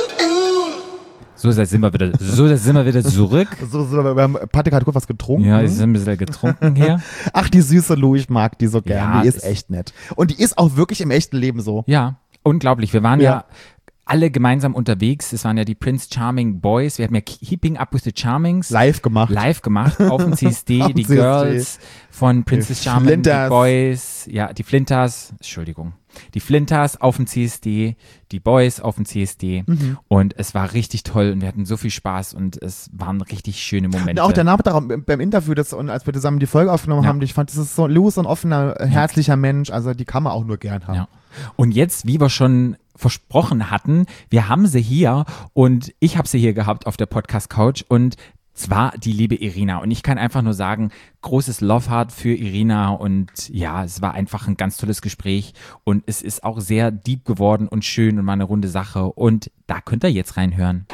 So, da sind wir wieder zurück. Patrick hat kurz was getrunken. Ja, wir sind ein bisschen getrunken hier. Ach, die süße Lou, ich mag die so gern. Ja, die ist ist- echt nett. Und die ist auch wirklich im echten Leben so. Ja, unglaublich. Wir waren ja, Ja. alle gemeinsam unterwegs. Es waren ja die Prince Charming Boys. Wir hatten ja Keeping Up with the Charmings. Live gemacht. Auf dem CSD. Auf dem Die CSD. Girls von Princess Charming, Flinters. die Boys, ja, die Flinters, Entschuldigung. Die Flinters auf dem CSD, die Boys auf dem CSD. Und es war richtig toll und wir hatten so viel Spaß und es waren richtig schöne Momente. Und auch der Nachmittag beim Interview, und als wir zusammen die Folge aufgenommen Ja. haben, ich fand, das ist so Lou ist so ein offener, herzlicher Mensch, also die kann man auch nur gern haben. Ja. Und jetzt, wie wir schon versprochen hatten, wir haben sie hier und ich habe sie hier gehabt auf der Podcast-Couch und zwar die liebe Irina. Und ich kann einfach nur sagen, großes Love Heart für Irina und ja, es war einfach ein ganz tolles Gespräch und es ist auch sehr deep geworden und schön und war eine runde Sache und da könnt ihr jetzt reinhören.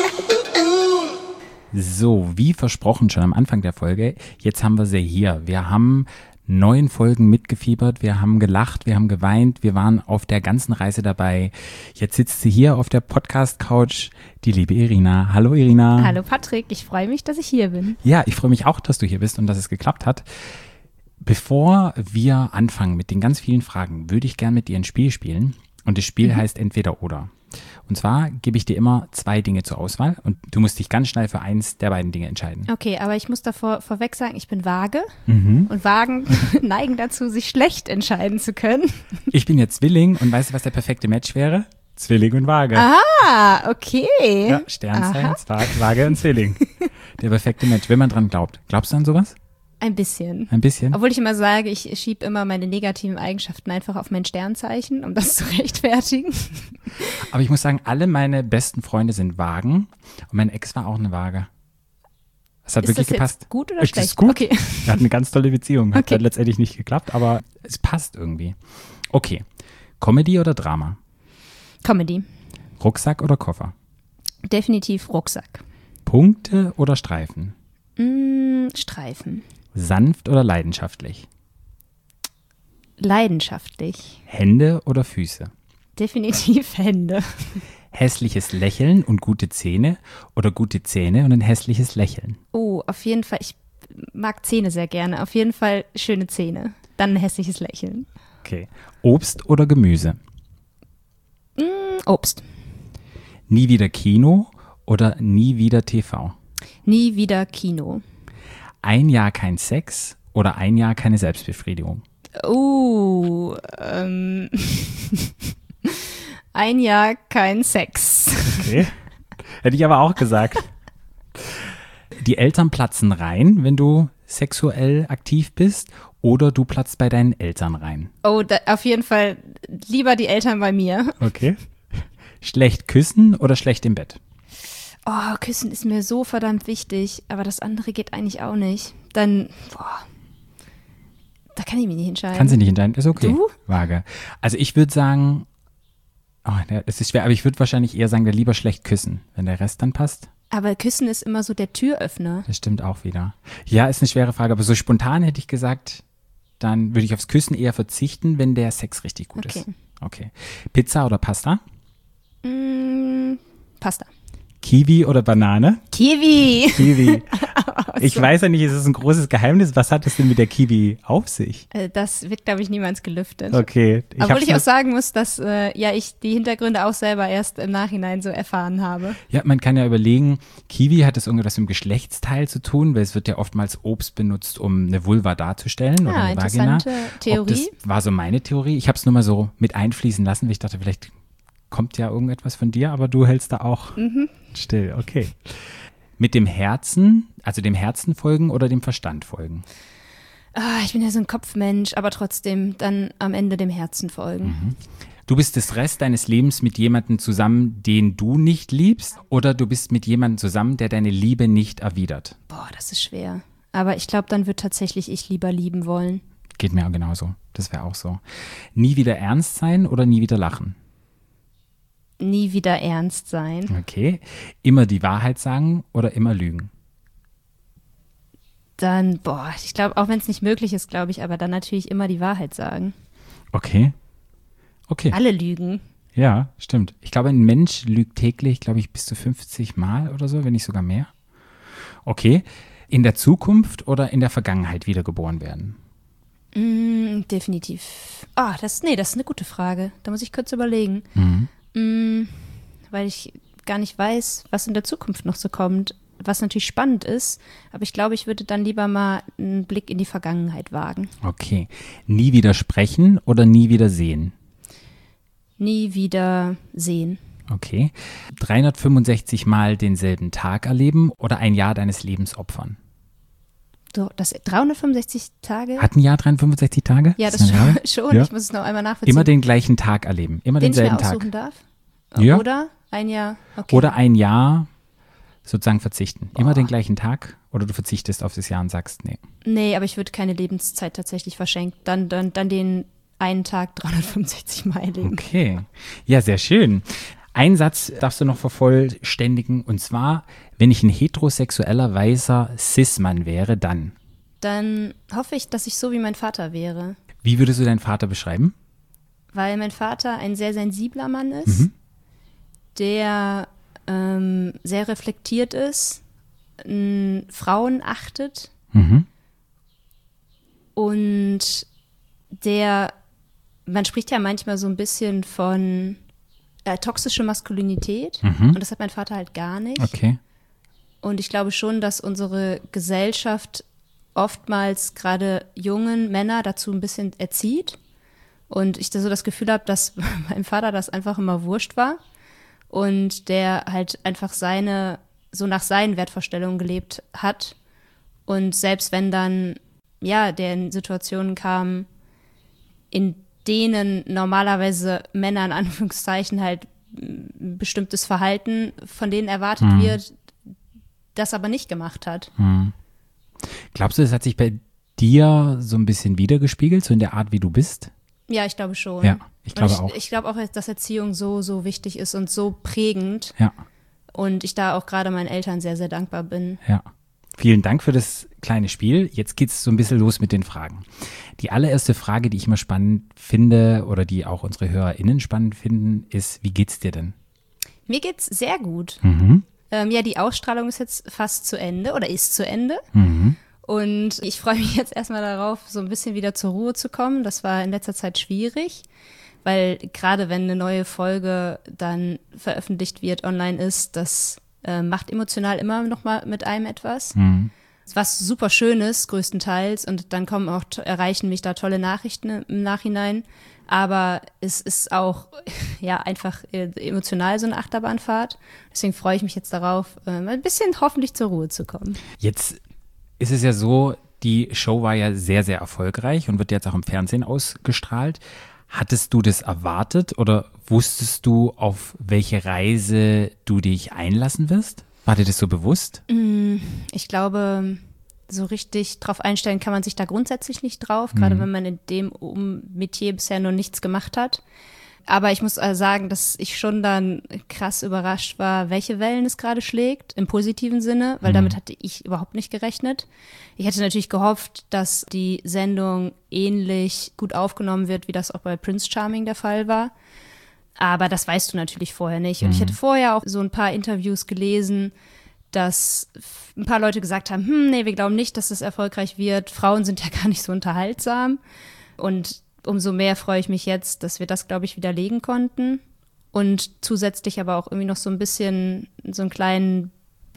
So, wie versprochen schon am Anfang der Folge, jetzt haben wir sie hier. Wir haben 9 Folgen mitgefiebert, wir haben gelacht, wir haben geweint, wir waren auf der ganzen Reise dabei. Jetzt sitzt sie hier auf der Podcast-Couch, die liebe Irina. Hallo Irina. Hallo Patrick, ich freue mich, dass ich hier bin. Ja, ich freue mich auch, dass du hier bist und dass es geklappt hat. Bevor wir anfangen mit den ganz vielen Fragen, würde ich gern mit dir ein Spiel spielen. Und das Spiel heißt Entweder oder. Und zwar gebe ich dir immer 2 Dinge zur Auswahl und du musst dich ganz schnell für eins der beiden Dinge entscheiden. Okay, aber ich muss vorweg sagen, ich bin vage und Wagen neigen dazu, sich schlecht entscheiden zu können. Ich bin ja Zwilling und weißt du, was der perfekte Match wäre? Zwilling und Waage. Ah, okay. Ja, Sternzeichen, Waage und Zwilling. Der perfekte Match, wenn man dran glaubt. Glaubst du an sowas? Ein bisschen. Ein bisschen? Obwohl ich immer sage, ich schiebe immer meine negativen Eigenschaften einfach auf mein Sternzeichen, um das zu rechtfertigen. Aber ich muss sagen, alle meine besten Freunde sind Wagen und mein Ex war auch eine Waage. Das hat Ist wirklich das gepasst. jetzt gut oder Es schlecht? ist gut. Okay. Wir hatten eine ganz tolle Beziehung. Hat Okay. dann letztendlich nicht geklappt, aber es passt irgendwie. Okay. Comedy oder Drama? Comedy. Rucksack oder Koffer? Definitiv Rucksack. Punkte oder Streifen? Streifen. Sanft oder leidenschaftlich? Leidenschaftlich. Hände oder Füße? Definitiv Hände. Hässliches Lächeln und gute Zähne oder gute Zähne und ein hässliches Lächeln? Oh, auf jeden Fall. Ich mag Zähne sehr gerne. Auf jeden Fall schöne Zähne. Dann ein hässliches Lächeln. Okay. Obst oder Gemüse? Obst. Nie wieder Kino oder nie wieder TV? Nie wieder Kino. Ein Jahr kein Sex oder ein Jahr keine Selbstbefriedigung? Ein Jahr kein Sex. Okay. Hätte ich aber auch gesagt. Die Eltern platzen rein, wenn du sexuell aktiv bist, oder du platzt bei deinen Eltern rein. Oh, auf jeden Fall lieber die Eltern bei mir. Okay. Schlecht küssen oder schlecht im Bett? Oh, Küssen ist mir so verdammt wichtig, aber das andere geht eigentlich auch nicht. Dann, da kann ich mich nicht entscheiden. Kannst du nicht entscheiden, ist okay. Du? Vage. Also ich würde sagen, es ist schwer, aber ich würde wahrscheinlich eher sagen, der lieber schlecht küssen, wenn der Rest dann passt. Aber Küssen ist immer so der Türöffner. Das stimmt auch wieder. Ja, ist eine schwere Frage, aber so spontan hätte ich gesagt, dann würde ich aufs Küssen eher verzichten, wenn der Sex richtig gut ist. Okay. Okay. Pizza oder Pasta? Pasta. Kiwi oder Banane? Kiwi. Kiwi. Ich weiß ja nicht, ist es ein großes Geheimnis? Was hat es denn mit der Kiwi auf sich? Das wird, glaube ich, niemals gelüftet. Okay. Obwohl ich auch sagen muss, dass ich die Hintergründe auch selber erst im Nachhinein so erfahren habe. Ja, man kann ja überlegen, Kiwi hat es irgendwas mit dem Geschlechtsteil zu tun, weil es wird ja oftmals Obst benutzt, um eine Vulva darzustellen oder eine Vagina. Interessante Theorie. Das war so meine Theorie. Ich habe es nur mal so mit einfließen lassen, weil ich dachte, vielleicht kommt ja irgendetwas von dir, aber du hältst da auch still. Okay. Mit dem Herzen, also dem Herzen folgen oder dem Verstand folgen? Ich bin ja so ein Kopfmensch, aber trotzdem dann am Ende dem Herzen folgen. Du bist das Rest deines Lebens mit jemandem zusammen, den du nicht liebst, oder du bist mit jemandem zusammen, der deine Liebe nicht erwidert? Boah, das ist schwer. Aber ich glaube, dann wird tatsächlich ich lieber lieben wollen. Geht mir auch genauso. Das wäre auch so. Nie wieder ernst sein oder nie wieder lachen? Nie wieder ernst sein. Okay. Immer die Wahrheit sagen oder immer lügen? Dann, ich glaube, auch wenn es nicht möglich ist, glaube ich, aber dann natürlich immer die Wahrheit sagen. Okay. Okay. Alle lügen. Ja, stimmt. Ich glaube, ein Mensch lügt täglich, glaube ich, bis zu 50 Mal oder so, wenn nicht sogar mehr. Okay. In der Zukunft oder in der Vergangenheit wiedergeboren werden? Definitiv. Das ist eine gute Frage. Da muss ich kurz überlegen. weil ich gar nicht weiß, was in der Zukunft noch so kommt, was natürlich spannend ist. Aber ich glaube, ich würde dann lieber mal einen Blick in die Vergangenheit wagen. Okay. Nie wieder sprechen oder nie wieder sehen? Nie wieder sehen. Okay. 365 Mal denselben Tag erleben oder ein Jahr deines Lebens opfern? So, das 365 Tage? Hat ein Jahr 365 Tage? Ja, Ist das ein Jahr? schon. Ja. Ich muss es noch einmal nachvollziehen. Immer den gleichen Tag erleben. Immer den ich mir denselben Tag. aussuchen darf? Ja. Oder ein Jahr? Okay. Oder ein Jahr sozusagen verzichten. Immer den gleichen Tag oder du verzichtest auf das Jahr und sagst, nee. Nee, aber ich würde keine Lebenszeit tatsächlich verschenken. Dann den einen Tag 365 Mal erleben. Okay. Ja, sehr schön. Einen Satz darfst du noch vervollständigen und zwar, wenn ich ein heterosexueller, weißer Cis-Mann wäre, dann. Dann hoffe ich, dass ich so wie mein Vater wäre. Wie würdest du deinen Vater beschreiben? Weil mein Vater ein sehr sensibler Mann ist, der sehr reflektiert ist, Frauen achtet und man spricht ja manchmal so ein bisschen von toxische Maskulinität und das hat mein Vater halt gar nicht. Okay. Und ich glaube schon, dass unsere Gesellschaft oftmals gerade jungen Männer dazu ein bisschen erzieht. Und ich so das Gefühl habe, dass meinem Vater das einfach immer wurscht war. Und der halt einfach so nach seinen Wertvorstellungen gelebt hat. Und selbst wenn dann, ja, der in Situationen kam, in denen normalerweise Männer in Anführungszeichen halt ein bestimmtes Verhalten von denen erwartet wird, das aber nicht gemacht hat. Glaubst du, das hat sich bei dir so ein bisschen wiedergespiegelt, so in der Art, wie du bist? Ja, ich glaube schon. Ja, ich glaube auch. Ich glaube auch, dass Erziehung so wichtig ist und so prägend. Ja. Und ich da auch gerade meinen Eltern sehr, sehr dankbar bin. Ja. Vielen Dank für das kleine Spiel. Jetzt geht's so ein bisschen los mit den Fragen. Die allererste Frage, die ich immer spannend finde oder die auch unsere HörerInnen spannend finden, ist, wie geht's dir denn? Mir geht's sehr gut. Ja, die Ausstrahlung ist jetzt fast zu Ende oder ist zu Ende. Und ich freue mich jetzt erstmal darauf, so ein bisschen wieder zur Ruhe zu kommen. Das war in letzter Zeit schwierig, weil gerade wenn eine neue Folge dann veröffentlicht wird, online ist, das macht emotional immer noch mal mit einem etwas. Was super schön ist, größtenteils. Und dann erreichen mich da tolle Nachrichten im Nachhinein. Aber es ist auch ja einfach emotional so eine Achterbahnfahrt. Deswegen freue ich mich jetzt darauf, ein bisschen hoffentlich zur Ruhe zu kommen. Jetzt ist es ja so, die Show war ja sehr, sehr erfolgreich und wird jetzt auch im Fernsehen ausgestrahlt. Hattest du das erwartet oder wusstest du, auf welche Reise du dich einlassen wirst? War dir das so bewusst? Ich glaube, so richtig drauf einstellen kann man sich da grundsätzlich nicht drauf, gerade wenn man in dem Metier bisher noch nichts gemacht hat. Aber ich muss sagen, dass ich schon dann krass überrascht war, welche Wellen es gerade schlägt, im positiven Sinne, weil damit hatte ich überhaupt nicht gerechnet. Ich hätte natürlich gehofft, dass die Sendung ähnlich gut aufgenommen wird, wie das auch bei Prince Charming der Fall war. Aber das weißt du natürlich vorher nicht. Und ich hätte vorher auch so ein paar Interviews gelesen, dass ein paar Leute gesagt haben, nee, wir glauben nicht, dass es erfolgreich wird. Frauen sind ja gar nicht so unterhaltsam. Und umso mehr freue ich mich jetzt, dass wir das, glaube ich, widerlegen konnten. Und zusätzlich aber auch irgendwie noch so ein bisschen so einen kleinen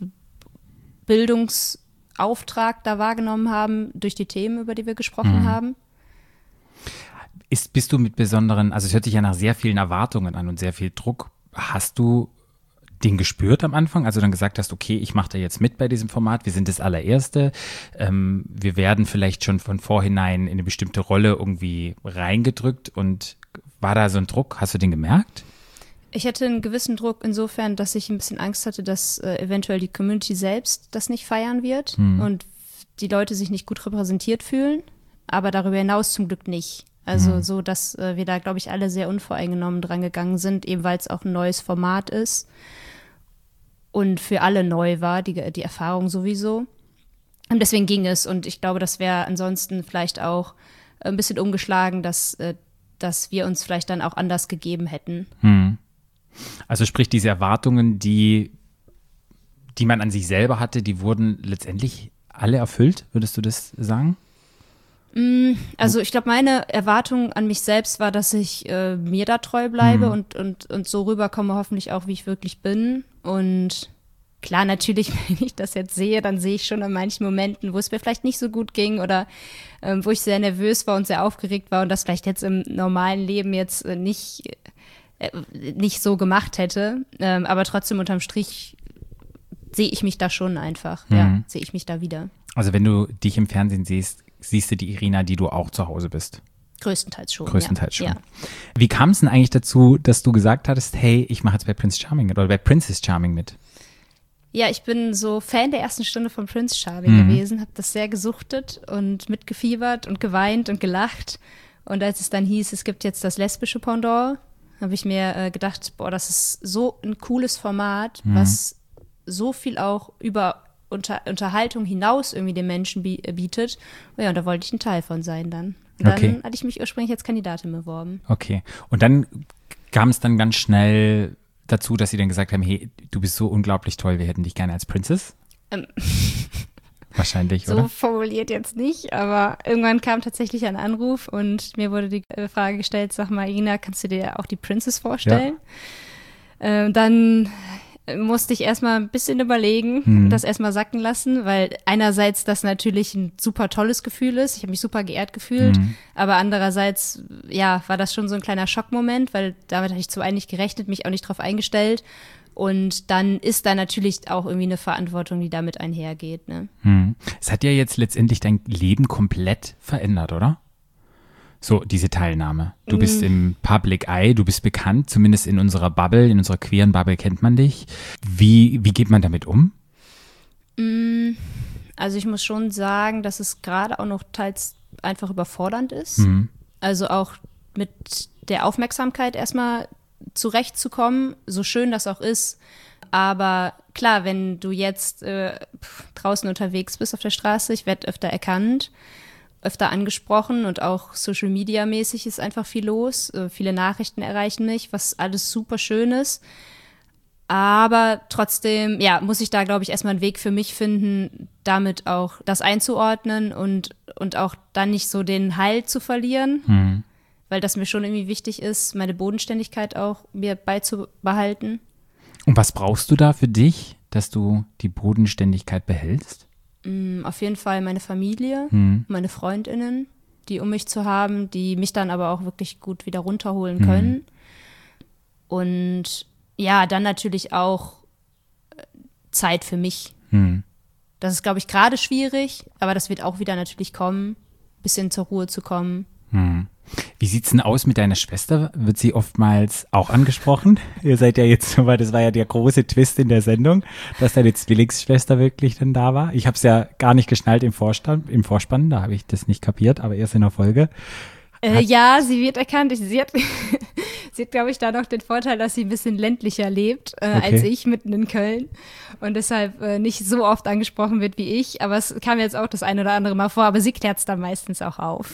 Bildungsauftrag da wahrgenommen haben durch die Themen, über die wir gesprochen haben. Bist du mit besonderen, also es hört sich ja nach sehr vielen Erwartungen an und sehr viel Druck. Hast du den gespürt am Anfang, also dann gesagt hast, okay, ich mache da jetzt mit bei diesem Format, wir sind das allererste, wir werden vielleicht schon von vorhinein in eine bestimmte Rolle irgendwie reingedrückt und war da so ein Druck, hast du den gemerkt? Ich hatte einen gewissen Druck insofern, dass ich ein bisschen Angst hatte, dass eventuell die Community selbst das nicht feiern wird und die Leute sich nicht gut repräsentiert fühlen, aber darüber hinaus zum Glück nicht. Also so, dass wir da, glaube ich, alle sehr unvoreingenommen dran gegangen sind, eben weil es auch ein neues Format ist und für alle neu war, die Erfahrung sowieso. Und deswegen ging es. Und ich glaube, das wäre ansonsten vielleicht auch ein bisschen umgeschlagen, dass wir uns vielleicht dann auch anders gegeben hätten. Also sprich, diese Erwartungen, die man an sich selber hatte, die wurden letztendlich alle erfüllt, würdest du das sagen? Also ich glaube, meine Erwartung an mich selbst war, dass ich mir da treu bleibe und so rüberkomme hoffentlich auch, wie ich wirklich bin. Und klar, natürlich, wenn ich das jetzt sehe, dann sehe ich schon in manchen Momenten, wo es mir vielleicht nicht so gut ging oder wo ich sehr nervös war und sehr aufgeregt war und das vielleicht jetzt im normalen Leben jetzt nicht so gemacht hätte. Aber trotzdem unterm Strich sehe ich mich da schon einfach. Ja, sehe ich mich da wieder. Also wenn du dich im Fernsehen siehst du die Irina, die du auch zu Hause bist? Größtenteils schon. Größtenteils schon. Ja. Wie kam es denn eigentlich dazu, dass du gesagt hattest, hey, ich mache jetzt bei Prince Charming mit oder bei Princess Charming mit? Ja, ich bin so Fan der ersten Stunde von Prince Charming gewesen, habe das sehr gesuchtet und mitgefiebert und geweint und gelacht. Und als es dann hieß, es gibt jetzt das lesbische Pendant, habe ich mir gedacht, boah, das ist so ein cooles Format, was so viel auch über Unterhaltung hinaus irgendwie den Menschen bietet. Oh ja, und da wollte ich ein Teil von sein dann. Und dann hatte ich mich ursprünglich als Kandidatin beworben. Okay. Und dann kam es dann ganz schnell dazu, dass sie dann gesagt haben, hey, du bist so unglaublich toll, wir hätten dich gerne als Princess? Wahrscheinlich, so oder? So formuliert jetzt nicht, aber irgendwann kam tatsächlich ein Anruf und mir wurde die Frage gestellt, sag mal, Irina, kannst du dir auch die Princess vorstellen? Ja. Dann musste ich erstmal ein bisschen überlegen, das erstmal sacken lassen, weil einerseits das natürlich ein super tolles Gefühl ist, ich habe mich super geehrt gefühlt, aber andererseits, ja, war das schon so ein kleiner Schockmoment, weil damit hatte ich zum einen nicht gerechnet, mich auch nicht drauf eingestellt und dann ist da natürlich auch irgendwie eine Verantwortung, die damit einhergeht, ne? Es hat ja jetzt letztendlich dein Leben komplett verändert, oder? So, diese Teilnahme. Du bist im Public Eye, du bist bekannt, zumindest in unserer Bubble, in unserer queeren Bubble kennt man dich. Wie geht man damit um? Also ich muss schon sagen, dass es gerade auch noch teils einfach überfordernd ist. Also auch mit der Aufmerksamkeit erstmal zurechtzukommen, so schön das auch ist. Aber klar, wenn du jetzt draußen unterwegs bist auf der Straße, ich werde öfter erkannt, öfter angesprochen und auch Social-Media-mäßig ist einfach viel los. Viele Nachrichten erreichen mich, was alles super schön ist. Aber trotzdem, ja, muss ich da, glaube ich, erstmal einen Weg für mich finden, damit auch das einzuordnen und auch dann nicht so den Halt zu verlieren, weil das mir schon irgendwie wichtig ist, meine Bodenständigkeit auch mir beizubehalten. Und was brauchst du da für dich, dass du die Bodenständigkeit behältst? Auf jeden Fall meine Familie, meine FreundInnen, die um mich zu haben, die mich dann aber auch wirklich gut wieder runterholen können. Und ja, dann natürlich auch Zeit für mich. Das ist, glaube ich, gerade schwierig, aber das wird auch wieder natürlich kommen, ein bisschen zur Ruhe zu kommen. Wie sieht's denn aus mit deiner Schwester? Wird sie oftmals auch angesprochen? Ihr seid ja jetzt, weil das war ja der große Twist in der Sendung, dass deine Zwillingsschwester wirklich dann da war. Ich habe es ja gar nicht geschnallt im Vorspann, da habe ich das nicht kapiert, aber erst in der Folge. Ja, sie wird erkannt. Sie hat, glaube ich, da noch den Vorteil, dass sie ein bisschen ländlicher lebt als ich, mitten in Köln. Und deshalb nicht so oft angesprochen wird wie ich. Aber es kam jetzt auch das ein oder andere Mal vor. Aber sie klärt es dann meistens auch auf.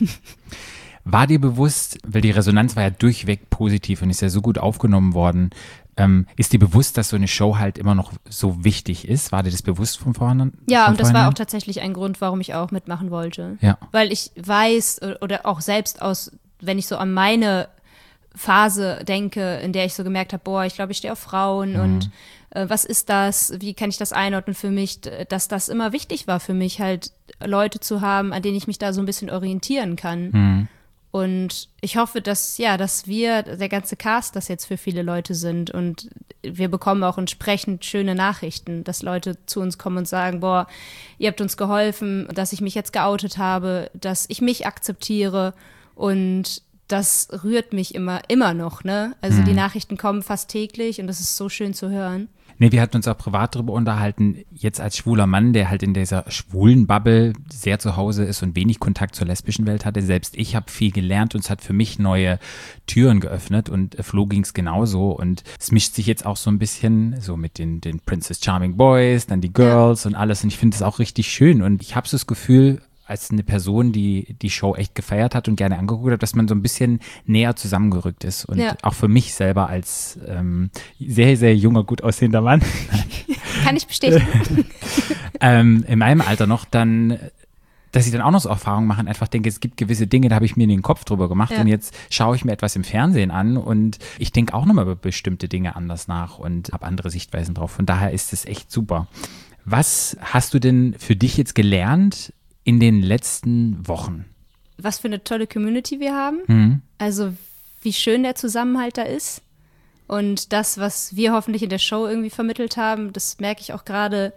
War dir bewusst, weil die Resonanz war ja durchweg positiv und ist ja so gut aufgenommen worden, ist dir bewusst, dass so eine Show halt immer noch so wichtig ist? War dir das bewusst von vornherein? Ja, und das war auch tatsächlich ein Grund, warum ich auch mitmachen wollte. Ja. Weil ich weiß oder auch selbst wenn ich so an meine Phase denke, in der ich so gemerkt habe, boah, ich glaube, ich stehe auf Frauen und was ist das? Wie kann ich das einordnen für mich? Dass das immer wichtig war für mich, halt Leute zu haben, an denen ich mich da so ein bisschen orientieren kann. Und ich hoffe, dass wir, der ganze Cast, das jetzt für viele Leute sind und wir bekommen auch entsprechend schöne Nachrichten, dass Leute zu uns kommen und sagen, boah, ihr habt uns geholfen, dass ich mich jetzt geoutet habe, dass ich mich akzeptiere und das rührt mich immer noch, ne? Also die Nachrichten kommen fast täglich und das ist so schön zu hören. Nee, wir hatten uns auch privat darüber unterhalten, jetzt als schwuler Mann, der halt in dieser schwulen Bubble sehr zu Hause ist und wenig Kontakt zur lesbischen Welt hatte. Selbst ich habe viel gelernt und es hat für mich neue Türen geöffnet und Flo ging es genauso. Und es mischt sich jetzt auch so ein bisschen so mit den Princess Charming Boys, dann die Girls und alles. Und ich finde das auch richtig schön. Und ich habe so das Gefühl, als eine Person, die Show echt gefeiert hat und gerne angeguckt hat, dass man so ein bisschen näher zusammengerückt ist. Und auch für mich selber als sehr, sehr junger, gut aussehender Mann. Kann ich bestätigen. In meinem Alter noch dann dass ich dann auch noch so Erfahrungen mache und einfach denke, es gibt gewisse Dinge, da habe ich mir den Kopf drüber gemacht und jetzt schaue ich mir etwas im Fernsehen an und ich denke auch nochmal über bestimmte Dinge anders nach und habe andere Sichtweisen drauf. Von daher ist es echt super. Was hast du denn für dich jetzt gelernt in den letzten Wochen? Was für eine tolle Community wir haben. Also wie schön der Zusammenhalt da ist. Und das, was wir hoffentlich in der Show irgendwie vermittelt haben, das merke ich auch gerade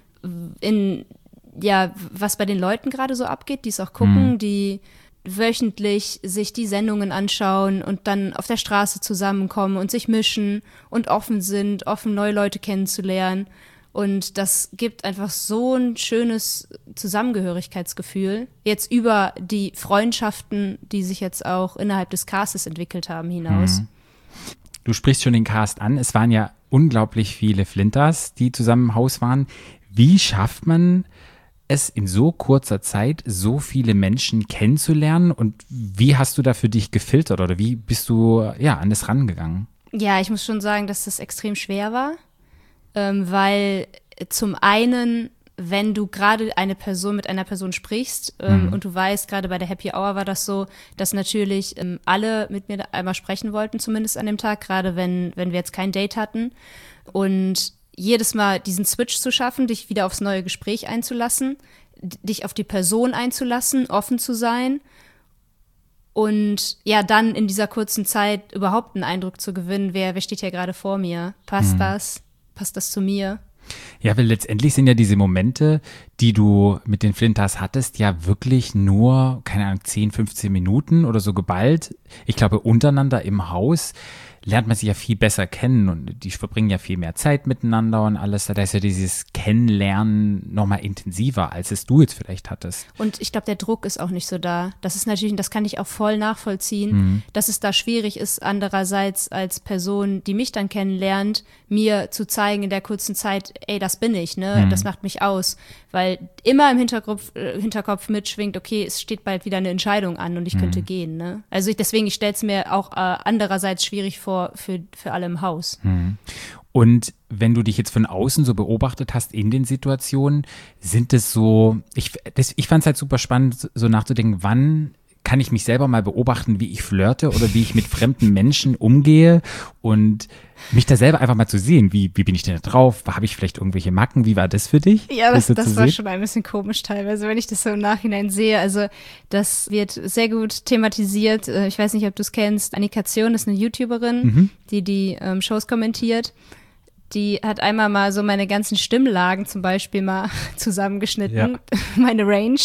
was bei den Leuten gerade so abgeht, die es auch gucken, die wöchentlich sich die Sendungen anschauen und dann auf der Straße zusammenkommen und sich mischen und offen sind, offen neue Leute kennenzulernen. Und das gibt einfach so ein schönes Zusammengehörigkeitsgefühl, jetzt über die Freundschaften, die sich jetzt auch innerhalb des Castes entwickelt haben, hinaus. Du sprichst schon den Cast an. Es waren ja unglaublich viele Flinters, die zusammen im Haus waren. Wie schafft man es in so kurzer Zeit, so viele Menschen kennenzulernen? Und wie hast du da für dich gefiltert oder wie bist du an das rangegangen? Ja, ich muss schon sagen, dass das extrem schwer war, weil zum einen, wenn du gerade mit einer Person sprichst und du weißt, gerade bei der Happy Hour war das so, dass natürlich alle mit mir einmal sprechen wollten, zumindest an dem Tag, gerade wenn wir jetzt kein Date hatten. Und jedes Mal diesen Switch zu schaffen, dich wieder aufs neue Gespräch einzulassen, dich auf die Person einzulassen, offen zu sein und dann in dieser kurzen Zeit überhaupt einen Eindruck zu gewinnen, wer steht hier gerade vor mir? Passt das? Passt das zu mir? Ja, weil letztendlich sind ja diese Momente, die du mit den Flinters hattest, ja wirklich nur, keine Ahnung, 10, 15 Minuten oder so geballt. Ich glaube, untereinander im Haus lernt man sich ja viel besser kennen und die verbringen ja viel mehr Zeit miteinander und alles. Da ist ja dieses Kennenlernen nochmal intensiver, als es du jetzt vielleicht hattest. Und ich glaube, der Druck ist auch nicht so da. Das ist natürlich, das kann ich auch voll nachvollziehen, dass es da schwierig ist, andererseits als Person, die mich dann kennenlernt, mir zu zeigen in der kurzen Zeit, ey, das bin ich, ne? Das macht mich aus. Weil immer im Hinterkopf mitschwingt, okay, es steht bald wieder eine Entscheidung an und ich könnte gehen, ne? Also deswegen, ich stelle es mir auch andererseits schwierig vor, für alle im Haus. Und wenn du dich jetzt von außen so beobachtet hast in den Situationen, sind es so, ich fand es halt super spannend, so nachzudenken, wann kann ich mich selber mal beobachten, wie ich flirte oder wie ich mit fremden Menschen umgehe und mich da selber einfach mal zu sehen, wie bin ich denn da drauf, habe ich vielleicht irgendwelche Macken, wie war das für dich? Ja, das war schon ein bisschen komisch teilweise, wenn ich das so im Nachhinein sehe, also das wird sehr gut thematisiert, ich weiß nicht, ob du es kennst, Annika Zion ist eine YouTuberin, die Shows kommentiert. Die hat einmal mal so meine ganzen Stimmlagen zum Beispiel mal zusammengeschnitten, meine Range.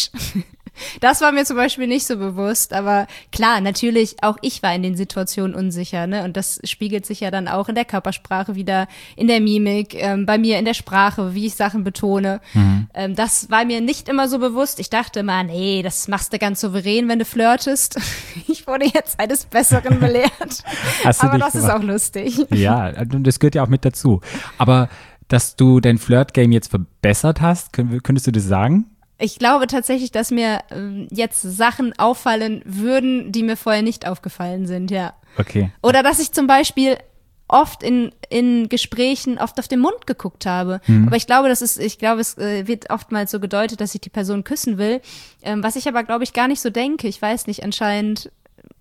Das war mir zum Beispiel nicht so bewusst, aber klar, natürlich, auch ich war in den Situationen unsicher, ne? Und das spiegelt sich ja dann auch in der Körpersprache wieder, in der Mimik, bei mir in der Sprache, wie ich Sachen betone. Das war mir nicht immer so bewusst. Ich dachte immer, nee, das machst du ganz souverän, wenn du flirtest. Ich wurde jetzt eines Besseren belehrt. Aber das ist auch lustig. Ja, das gehört ja auch mit dazu. Aber dass du dein Flirt-Game jetzt verbessert hast, könntest du das sagen? Ich glaube tatsächlich, dass mir jetzt Sachen auffallen würden, die mir vorher nicht aufgefallen sind, ja. Okay. Oder dass ich zum Beispiel oft in Gesprächen oft auf den Mund geguckt habe. Aber ich glaube, es wird oftmals so gedeutet, dass ich die Person küssen will. Was ich aber, glaube ich, gar nicht so denke. Ich weiß nicht, anscheinend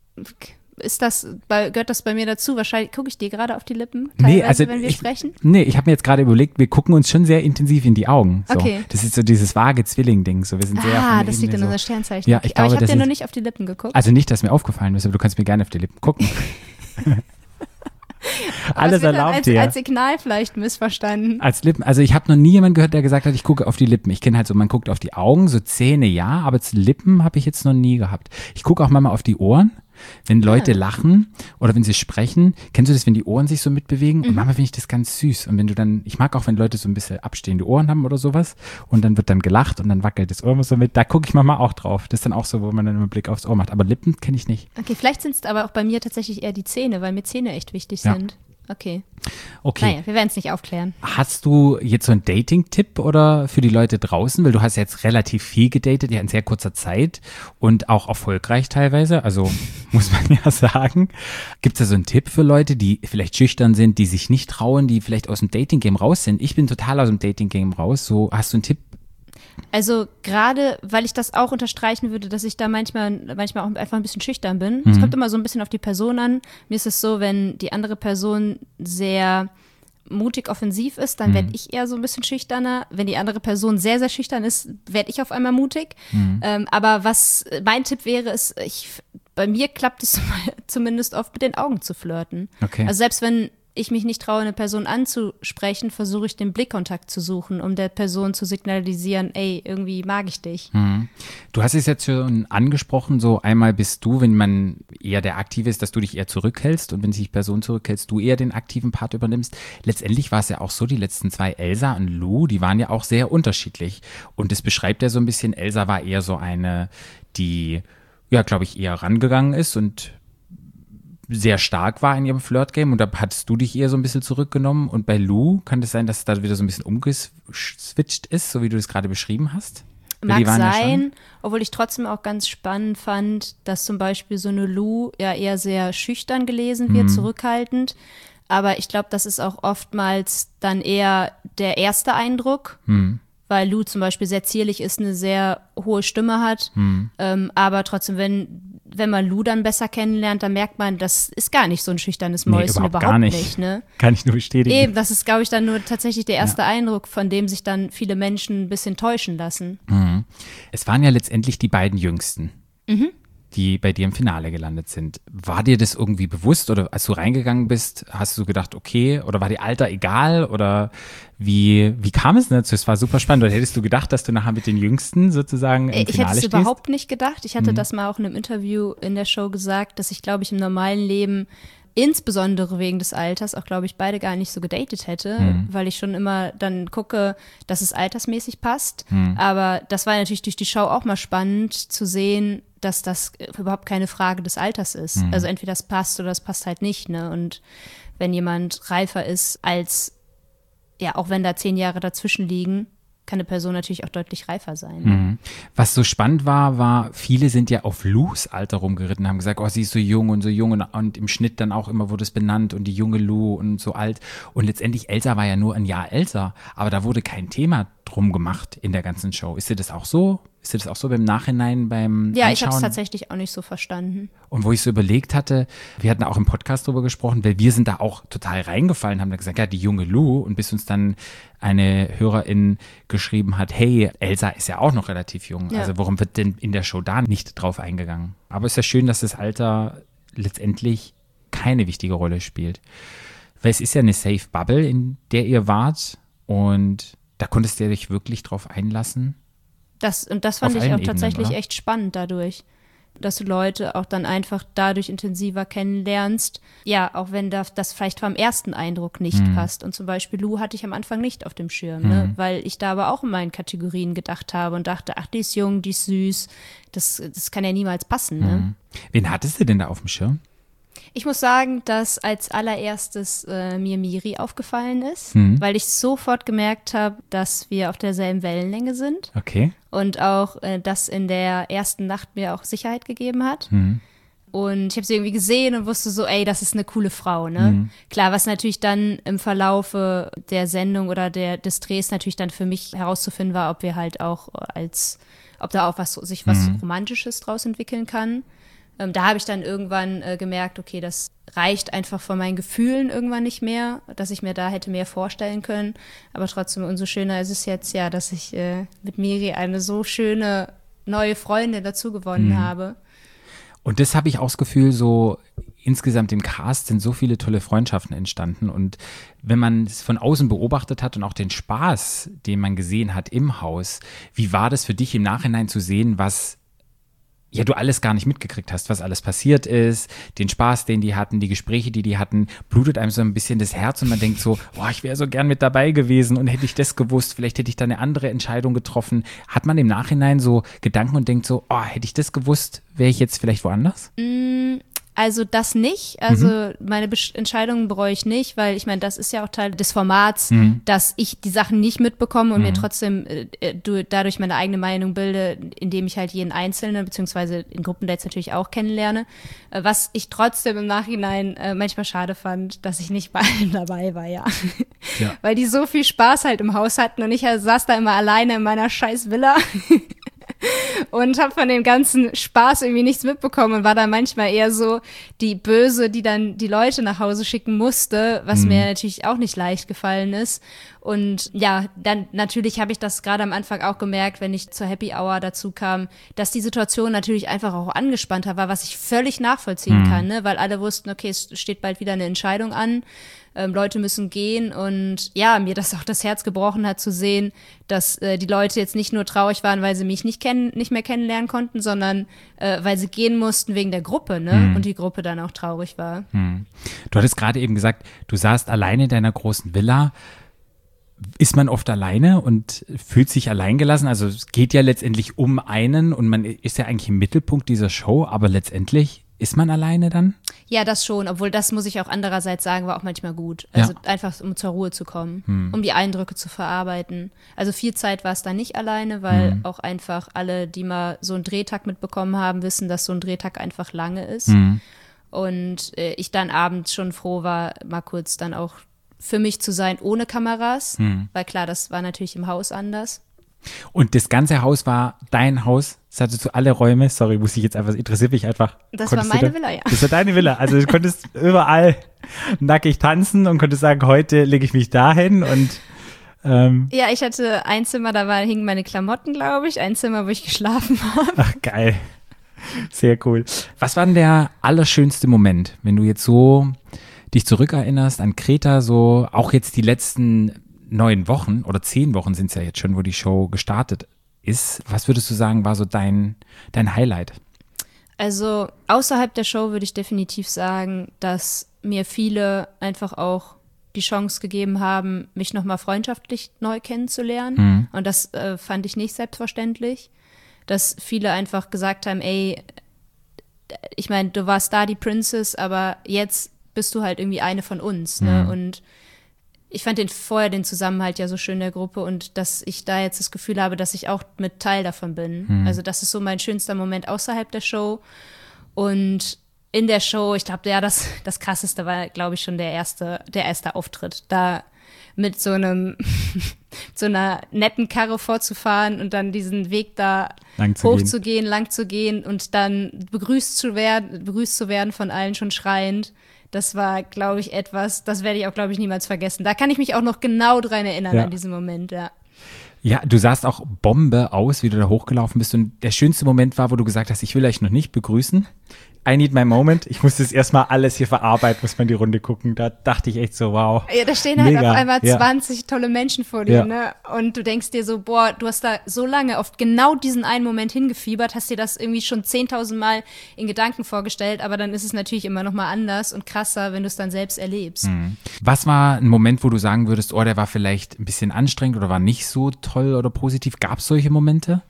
gehört das bei mir dazu? Wahrscheinlich gucke ich dir gerade auf die Lippen, teilweise, wenn wir sprechen? Nee, ich habe mir jetzt gerade überlegt, wir gucken uns schon sehr intensiv in die Augen. So. Okay. Das ist so dieses vage Zwilling-Ding. So, wir sind sehr das liegt in unser Sternzeichen. Ja, ich glaube, aber ich habe dir nur nicht auf die Lippen geguckt. Also nicht, dass mir aufgefallen ist, aber du kannst mir gerne auf die Lippen gucken. Alles erlaubt dir. Als Signal vielleicht missverstanden. Als Lippen, also ich habe noch nie jemanden gehört, der gesagt hat, ich gucke auf die Lippen. Ich kenne halt so, man guckt auf die Augen, so Zähne ja, aber Lippen habe ich jetzt noch nie gehabt. Ich gucke auch manchmal auf die Ohren, wenn Leute lachen oder wenn sie sprechen. Kennst du das, wenn die Ohren sich so mitbewegen? Und manchmal finde ich das ganz süß. Und wenn du dann, ich mag auch, wenn Leute so ein bisschen abstehende Ohren haben oder sowas und dann wird dann gelacht und dann wackelt das Ohr immer so mit. Da gucke ich manchmal auch drauf. Das ist dann auch so, wo man dann immer einen Blick aufs Ohr macht. Aber Lippen kenne ich nicht. Okay, vielleicht sind es aber auch bei mir tatsächlich eher die Zähne, weil mir Zähne echt wichtig sind. Okay. Naja, wir werden es nicht aufklären. Hast du jetzt so einen Dating-Tipp oder für die Leute draußen? Weil du hast jetzt relativ viel gedatet, ja in sehr kurzer Zeit und auch erfolgreich teilweise, also muss man ja sagen. Gibt es da so einen Tipp für Leute, die vielleicht schüchtern sind, die sich nicht trauen, die vielleicht aus dem Dating-Game raus sind? Ich bin total aus dem Dating-Game raus. So, hast du einen Tipp? Also gerade, weil ich das auch unterstreichen würde, dass ich da manchmal auch einfach ein bisschen schüchtern bin. Es kommt immer so ein bisschen auf die Person an. Mir ist es so, wenn die andere Person sehr mutig offensiv ist, dann werde ich eher so ein bisschen schüchterner. Wenn die andere Person sehr, sehr schüchtern ist, werde ich auf einmal mutig. Aber was mein Tipp wäre, ist, bei mir klappt es zumindest oft mit den Augen zu flirten. Okay. Also selbst wenn ich mich nicht traue, eine Person anzusprechen, versuche ich den Blickkontakt zu suchen, um der Person zu signalisieren, ey, irgendwie mag ich dich. Du hast es jetzt schon angesprochen, so einmal bist du, wenn man eher der Aktive ist, dass du dich eher zurückhältst und wenn sich Person zurückhältst, du eher den aktiven Part übernimmst. Letztendlich war es ja auch so, die letzten zwei, Elsa und Lou, die waren ja auch sehr unterschiedlich und das beschreibt ja so ein bisschen, Elsa war eher so eine, die, ja, glaube ich, eher rangegangen ist und sehr stark war in ihrem Flirt-Game und da hattest du dich eher so ein bisschen zurückgenommen und bei Lou kann es sein, dass es da wieder so ein bisschen umgeswitcht ist, so wie du das gerade beschrieben hast? Mag sein, obwohl ich trotzdem auch ganz spannend fand, dass zum Beispiel so eine Lou ja eher sehr schüchtern gelesen wird, zurückhaltend, aber ich glaube, das ist auch oftmals dann eher der erste Eindruck, weil Lou zum Beispiel sehr zierlich ist, eine sehr hohe Stimme hat, aber trotzdem, wenn man Lou dann besser kennenlernt, dann merkt man, das ist gar nicht so ein schüchternes Mäuschen, überhaupt gar nicht. Ne? Kann ich nur bestätigen. Eben, das ist, glaube ich, dann nur tatsächlich der erste Eindruck, von dem sich dann viele Menschen ein bisschen täuschen lassen. Es waren ja letztendlich die beiden Jüngsten, die bei dir im Finale gelandet sind. War dir das irgendwie bewusst oder als du reingegangen bist, hast du gedacht, okay, oder war dir Alter egal oder wie kam es dazu? Es war super spannend. Oder hättest du gedacht, dass du nachher mit den Jüngsten sozusagen im Finale stehst? Ich hätte es überhaupt nicht gedacht. Ich hatte das mal auch in einem Interview in der Show gesagt, dass ich, glaube ich, im normalen Leben insbesondere wegen des Alters auch, glaube ich, beide gar nicht so gedatet hätte, weil ich schon immer dann gucke, dass es altersmäßig passt. Aber das war natürlich durch die Show auch mal spannend zu sehen, dass das überhaupt keine Frage des Alters ist. Also entweder das passt oder das passt halt nicht. Ne? Und wenn jemand reifer ist als, ja, auch wenn da 10 Jahre dazwischen liegen, kann eine Person natürlich auch deutlich reifer sein. Was so spannend war, viele sind ja auf Lous Alter rumgeritten, haben gesagt, oh, sie ist so jung und im Schnitt dann auch immer wurde es benannt und die junge Lou und so alt. Und letztendlich, Elsa war ja nur ein Jahr älter, aber da wurde kein Thema drum gemacht in der ganzen Show. Ist dir das auch so? Ist dir das auch so beim Nachhinein beim Ja, Anschauen? ich habe es tatsächlich auch nicht so verstanden. Und wo ich so überlegt hatte, wir hatten auch im Podcast drüber gesprochen, weil wir sind da auch total reingefallen, haben da gesagt, ja, die junge Lou, und bis uns dann eine Hörerin geschrieben hat, hey, Elsa ist ja auch noch relativ jung, Ja. also warum wird denn in der Show da nicht drauf eingegangen? Aber es ist ja schön, dass das Alter letztendlich keine wichtige Rolle spielt. Weil es ist ja eine Safe Bubble, in der ihr wart und da konntest du dich wirklich drauf einlassen. Das fand Auf ich allen auch Ebenen, tatsächlich oder? echt spannend dadurch, dass du Leute auch dann einfach dadurch intensiver kennenlernst. Ja, auch wenn das vielleicht vom ersten Eindruck nicht passt. Und zum Beispiel Lou hatte ich am Anfang nicht auf dem Schirm, ne? Weil ich da aber auch in meinen Kategorien gedacht habe und dachte, ach, die ist jung, die ist süß. Das kann ja niemals passen, ne? Wen hattest du denn da auf dem Schirm? Ich muss sagen, dass als allererstes mir Miri aufgefallen ist, weil ich sofort gemerkt habe, dass wir auf derselben Wellenlänge sind Okay. und auch das in der ersten Nacht mir auch Sicherheit gegeben hat. Und ich habe sie irgendwie gesehen und wusste so, ey, das ist eine coole Frau, ne? Klar, was natürlich dann im Verlaufe der Sendung oder des Drehs natürlich dann für mich herauszufinden war, ob wir halt auch ob da auch sich was Romantisches draus entwickeln kann. Da habe ich dann irgendwann gemerkt, okay, das reicht einfach von meinen Gefühlen irgendwann nicht mehr, dass ich mir da hätte mehr vorstellen können. Aber trotzdem, umso schöner ist es jetzt ja, dass ich mit Miri eine so schöne neue Freundin dazu gewonnen habe. Und das habe ich auch das Gefühl, so insgesamt im Cast sind so viele tolle Freundschaften entstanden. Und wenn man es von außen beobachtet hat und auch den Spaß, den man gesehen hat im Haus, wie war das für dich im Nachhinein zu sehen, was ja du alles gar nicht mitgekriegt hast, was alles passiert ist, den Spaß, den die hatten, die Gespräche, die hatten, blutet einem so ein bisschen das Herz und man denkt so, boah, ich wäre so gern mit dabei gewesen und hätte ich das gewusst, vielleicht hätte ich da eine andere Entscheidung getroffen. Hat man im Nachhinein so Gedanken und denkt so, oh, hätte ich das gewusst, wäre ich jetzt vielleicht woanders? Also das nicht. Also meine Entscheidungen bereue ich nicht, weil ich meine, das ist ja auch Teil des Formats, dass ich die Sachen nicht mitbekomme und mir trotzdem dadurch meine eigene Meinung bilde, indem ich halt jeden Einzelnen, beziehungsweise in Gruppendates natürlich auch kennenlerne. Was ich trotzdem im Nachhinein manchmal schade fand, dass ich nicht bei allen dabei war, ja. Weil die so viel Spaß halt im Haus hatten und ich saß da immer alleine in meiner scheiß Villa. Und habe von dem ganzen Spaß irgendwie nichts mitbekommen und war dann manchmal eher so die Böse, die dann die Leute nach Hause schicken musste, was mir natürlich auch nicht leicht gefallen ist. Und ja, dann natürlich habe ich das gerade am Anfang auch gemerkt, wenn ich zur Happy Hour dazu kam, dass die Situation natürlich einfach auch angespannter war, was ich völlig nachvollziehen kann, ne? Weil alle wussten, okay, es steht bald wieder eine Entscheidung an. Leute müssen gehen und ja, mir das auch das Herz gebrochen hat zu sehen, dass die Leute jetzt nicht nur traurig waren, weil sie mich nicht mehr kennenlernen konnten, sondern weil sie gehen mussten wegen der Gruppe, ne? Und die Gruppe dann auch traurig war. Du hattest gerade eben gesagt, du saßt alleine in deiner großen Villa. Ist man oft alleine und fühlt sich alleingelassen? Also es geht ja letztendlich um einen und man ist ja eigentlich im Mittelpunkt dieser Show, aber letztendlich ist man alleine dann? Ja, das schon, obwohl das, muss ich auch andererseits sagen, war auch manchmal gut. Also einfach, um zur Ruhe zu kommen, um die Eindrücke zu verarbeiten. Also viel Zeit war es da nicht alleine, weil auch einfach alle, die mal so einen Drehtag mitbekommen haben, wissen, dass so ein Drehtag einfach lange ist. Und ich dann abends schon froh war, mal kurz dann auch für mich zu sein, ohne Kameras. Weil klar, das war natürlich im Haus anders. Und das ganze Haus war dein Haus? Es hatte so alle Räume? Sorry, muss ich jetzt einfach, interessiert mich einfach. Das war meine Villa, ja. Das war deine Villa. Also du konntest überall nackig tanzen und konntest sagen, heute lege ich mich dahin und ja, ich hatte ein Zimmer, da hingen meine Klamotten, glaube ich. Ein Zimmer, wo ich geschlafen habe. Ach, geil. Sehr cool. Was war denn der allerschönste Moment, wenn du jetzt so dich zurückerinnerst an Kreta, so auch jetzt die letzten 9 Wochen oder 10 Wochen sind es ja jetzt schon, wo die Show gestartet ist. Was würdest du sagen, war so dein Highlight? Also außerhalb der Show würde ich definitiv sagen, dass mir viele einfach auch die Chance gegeben haben, mich nochmal freundschaftlich neu kennenzulernen. Und das fand ich nicht selbstverständlich. Dass viele einfach gesagt haben, ey, ich meine, du warst da die Princess, aber jetzt bist du halt irgendwie eine von uns. Ne? Und ich fand vorher den Zusammenhalt ja so schön in der Gruppe und dass ich da jetzt das Gefühl habe, dass ich auch mit Teil davon bin. Also das ist so mein schönster Moment außerhalb der Show. Und in der Show, ich glaube, ja, das Krasseste war, glaube ich, schon der erste Auftritt. Da mit so einer netten Karre vorzufahren und dann diesen Weg da lang zu gehen und dann begrüßt zu werden von allen schon schreiend. Das war, glaube ich, etwas, das werde ich auch, glaube ich, niemals vergessen. Da kann ich mich auch noch genau dran erinnern, an diesen Moment, ja. Ja, du sahst auch Bombe aus, wie du da hochgelaufen bist. Und der schönste Moment war, wo du gesagt hast, ich will euch noch nicht begrüßen. I need my moment. Ich muss das erstmal alles hier verarbeiten, muss man die Runde gucken. Da dachte ich echt so, wow. Ja, da stehen halt auf einmal 20 tolle Menschen vor dir, ne? Und du denkst dir so, boah, du hast da so lange auf genau diesen einen Moment hingefiebert, hast dir das irgendwie schon 10.000 Mal in Gedanken vorgestellt, aber dann ist es natürlich immer noch mal anders und krasser, wenn du es dann selbst erlebst. Was war ein Moment, wo du sagen würdest, oh, der war vielleicht ein bisschen anstrengend oder war nicht so toll oder positiv? Gab es solche Momente?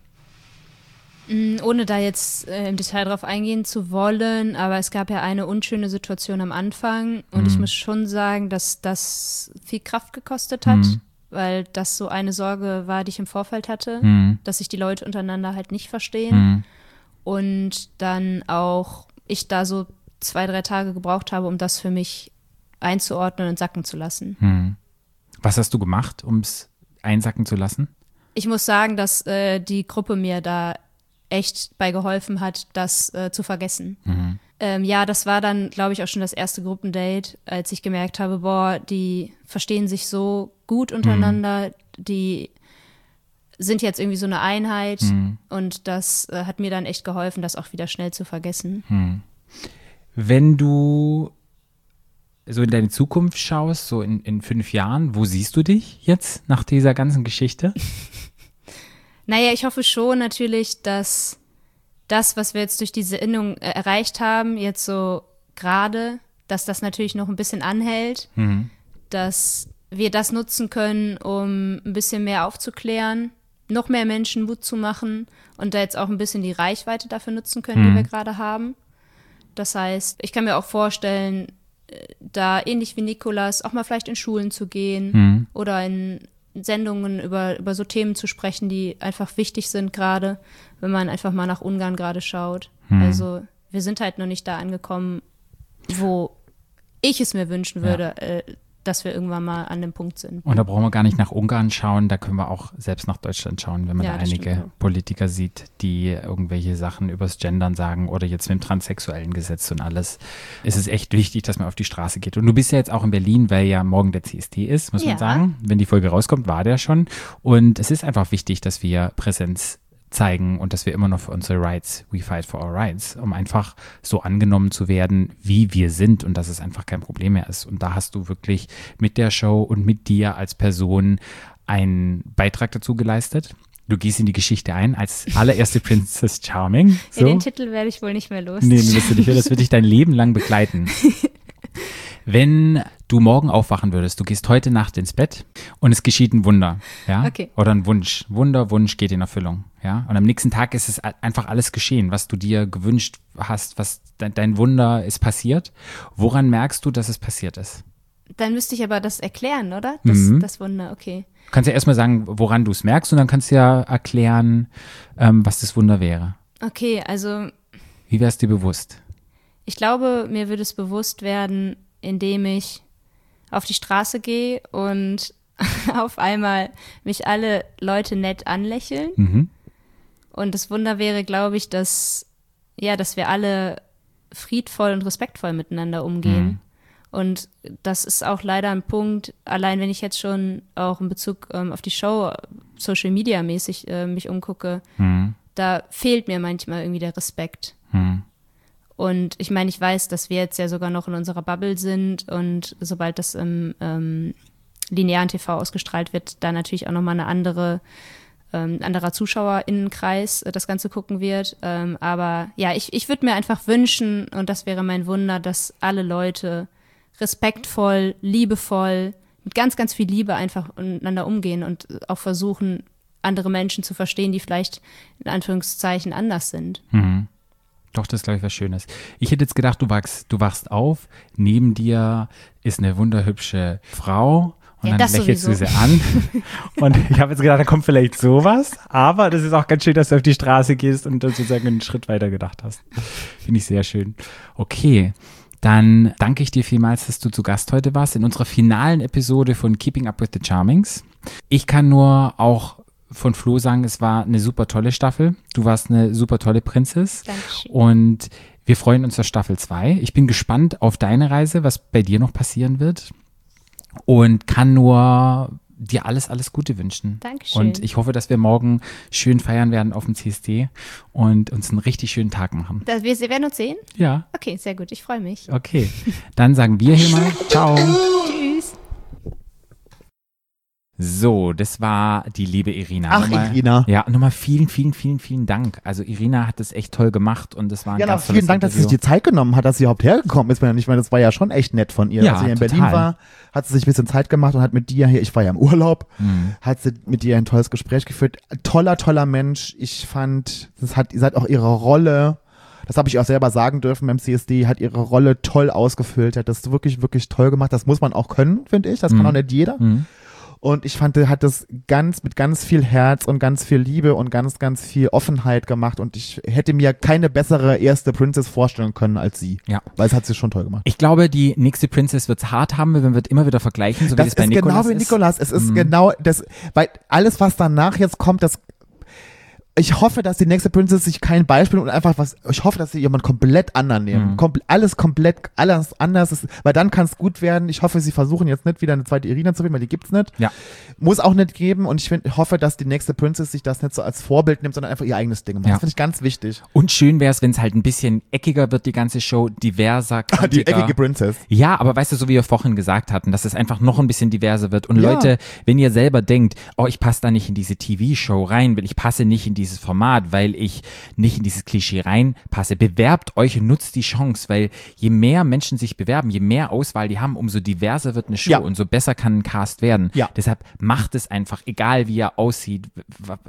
Ohne da jetzt im Detail drauf eingehen zu wollen, aber es gab ja eine unschöne Situation am Anfang und ich muss schon sagen, dass das viel Kraft gekostet hat, weil das so eine Sorge war, die ich im Vorfeld hatte, dass sich die Leute untereinander halt nicht verstehen und dann auch ich da so 2-3 Tage gebraucht habe, um das für mich einzuordnen und sacken zu lassen. Was hast du gemacht, um es einsacken zu lassen? Ich muss sagen, dass die Gruppe mir da echt bei geholfen hat, das zu vergessen. Ja, das war dann, glaube ich, auch schon das erste Gruppendate, als ich gemerkt habe, boah, die verstehen sich so gut untereinander, die sind jetzt irgendwie so eine Einheit und das hat mir dann echt geholfen, das auch wieder schnell zu vergessen. Wenn du so in deine Zukunft schaust, so in 5 Jahren, wo siehst du dich jetzt nach dieser ganzen Geschichte? Naja, ich hoffe schon natürlich, dass das, was wir jetzt durch diese Sendung erreicht haben, jetzt so gerade, dass das natürlich noch ein bisschen anhält, dass wir das nutzen können, um ein bisschen mehr aufzuklären, noch mehr Menschen Mut zu machen und da jetzt auch ein bisschen die Reichweite dafür nutzen können, die wir gerade haben. Das heißt, ich kann mir auch vorstellen, da ähnlich wie Nicolas auch mal vielleicht in Schulen zu gehen oder in Sendungen über so Themen zu sprechen, die einfach wichtig sind gerade, wenn man einfach mal nach Ungarn gerade schaut. Also wir sind halt noch nicht da angekommen, wo ich es mir wünschen würde, dass wir irgendwann mal an dem Punkt sind. Und da brauchen wir gar nicht nach Ungarn schauen, da können wir auch selbst nach Deutschland schauen, wenn man da einige Politiker sieht, die irgendwelche Sachen übers Gendern sagen oder jetzt mit dem transsexuellen Gesetz und alles. Es ist echt wichtig, dass man auf die Straße geht. Und du bist ja jetzt auch in Berlin, weil ja morgen der CSD ist, muss man sagen. Wenn die Folge rauskommt, war der schon. Und es ist einfach wichtig, dass wir Präsenz zeigen und dass wir immer noch für unsere Rights, we fight for our rights, um einfach so angenommen zu werden, wie wir sind und dass es einfach kein Problem mehr ist. Und da hast du wirklich mit der Show und mit dir als Person einen Beitrag dazu geleistet. Du gehst in die Geschichte ein als allererste Princess Charming. So. Ja, den Titel werde ich wohl nicht mehr los. Nee, wirst du nicht mehr. Das wird dich dein Leben lang begleiten. Wenn du morgen aufwachen würdest, du gehst heute Nacht ins Bett und es geschieht ein Wunder, ja? Okay. Oder ein Wunsch. Wunsch geht in Erfüllung, ja? Und am nächsten Tag ist es einfach alles geschehen, was du dir gewünscht hast, was dein Wunder ist passiert. Woran merkst du, dass es passiert ist? Dann müsste ich aber das erklären, oder? Das Wunder, okay. Du kannst ja erstmal sagen, woran du es merkst und dann kannst du ja erklären, was das Wunder wäre. Okay, also Wie wäre es dir bewusst? ich glaube, mir würde es bewusst werden, indem ich auf die Straße gehe und auf einmal mich alle Leute nett anlächeln. Und das Wunder wäre, glaube ich, dass wir alle friedvoll und respektvoll miteinander umgehen. Und das ist auch leider ein Punkt, allein wenn ich jetzt schon auch in Bezug auf die Show Social Media mäßig mich umgucke, da fehlt mir manchmal irgendwie der Respekt. Und ich meine, ich weiß, dass wir jetzt ja sogar noch in unserer Bubble sind und sobald das im linearen TV ausgestrahlt wird, da natürlich auch nochmal ein anderer ZuschauerInnenkreis das Ganze gucken wird. Aber ja, ich würde mir einfach wünschen, und das wäre mein Wunder, dass alle Leute respektvoll, liebevoll, mit ganz, ganz viel Liebe einfach miteinander umgehen und auch versuchen, andere Menschen zu verstehen, die vielleicht in Anführungszeichen anders sind. Doch, das ist, glaube ich, was Schönes. Ich hätte jetzt gedacht, du wachst auf, neben dir ist eine wunderhübsche Frau und dann lächelst du sie an. Und ich habe jetzt gedacht, da kommt vielleicht sowas, aber das ist auch ganz schön, dass du auf die Straße gehst und dann sozusagen einen Schritt weiter gedacht hast. Finde ich sehr schön. Okay, dann danke ich dir vielmals, dass du zu Gast heute warst in unserer finalen Episode von Keeping Up with the Charmings. Ich kann nur auch von Flo sagen, es war eine super tolle Staffel. Du warst eine super tolle Prinzess. Dankeschön. Und wir freuen uns auf Staffel 2. Ich bin gespannt auf deine Reise, was bei dir noch passieren wird. Und kann nur dir alles Gute wünschen. Dankeschön. Und ich hoffe, dass wir morgen schön feiern werden auf dem CSD und uns einen richtig schönen Tag machen. Wir werden uns sehen? Ja. Okay, sehr gut. Ich freue mich. Okay. Dann sagen wir hier mal ciao. Tschüss. So, das war die liebe Irina. Ach, Irina. Ja, nochmal vielen Dank. Also Irina hat das echt toll gemacht und das war ein ganz vielen Dank, dass sie sich die Zeit genommen hat, dass sie überhaupt hergekommen ist. Ich meine, das war ja schon echt nett von ihr. Ja, als sie hier in total. Berlin war, hat sie sich ein bisschen Zeit gemacht und hat mit dir hier, ich war ja im Urlaub, hat sie mit dir ein tolles Gespräch geführt. Toller Mensch. Ich fand, sie hat auch ihre Rolle, das habe ich auch selber sagen dürfen beim CSD, hat ihre Rolle toll ausgefüllt, hat das wirklich toll gemacht. Das muss man auch können, finde ich. Das kann auch nicht jeder. Und ich fand, er hat das mit ganz viel Herz und ganz viel Liebe und ganz viel Offenheit gemacht. Und ich hätte mir keine bessere erste Princess vorstellen können als sie. Ja. Weil es hat sie schon toll gemacht. Ich glaube, die nächste Princess wird es hart haben, wenn wir immer wieder vergleichen, so wie das bei Nicolas genau wie Nicolas. Es ist genau das, weil alles, was danach jetzt kommt, ich hoffe, dass die nächste Princess sich kein Beispiel und einfach ich hoffe, dass sie jemand komplett anderen nehmen. Alles anders ist, weil dann kann es gut werden. Ich hoffe, sie versuchen jetzt nicht wieder eine zweite Irina zu finden, weil die gibt's nicht. Ja. Muss auch nicht geben und ich hoffe, dass die nächste Princess sich das nicht so als Vorbild nimmt, sondern einfach ihr eigenes Ding macht. Ja. Das finde ich ganz wichtig. Und schön wäre es, wenn es halt ein bisschen eckiger wird, die ganze Show, diverser, kantiger. Die eckige Princess. Ja, aber weißt du, so wie wir vorhin gesagt hatten, dass es einfach noch ein bisschen diverser wird. Und Ja. Leute, wenn ihr selber denkt, oh, ich passe da nicht in diese TV-Show rein, ich passe nicht in dieses Format, weil ich nicht in dieses Klischee reinpasse, bewerbt euch und nutzt die Chance, weil je mehr Menschen sich bewerben, je mehr Auswahl die haben, umso diverser wird eine Show Ja. und so besser kann ein Cast werden. Ja. Deshalb macht es einfach, egal wie er aussieht,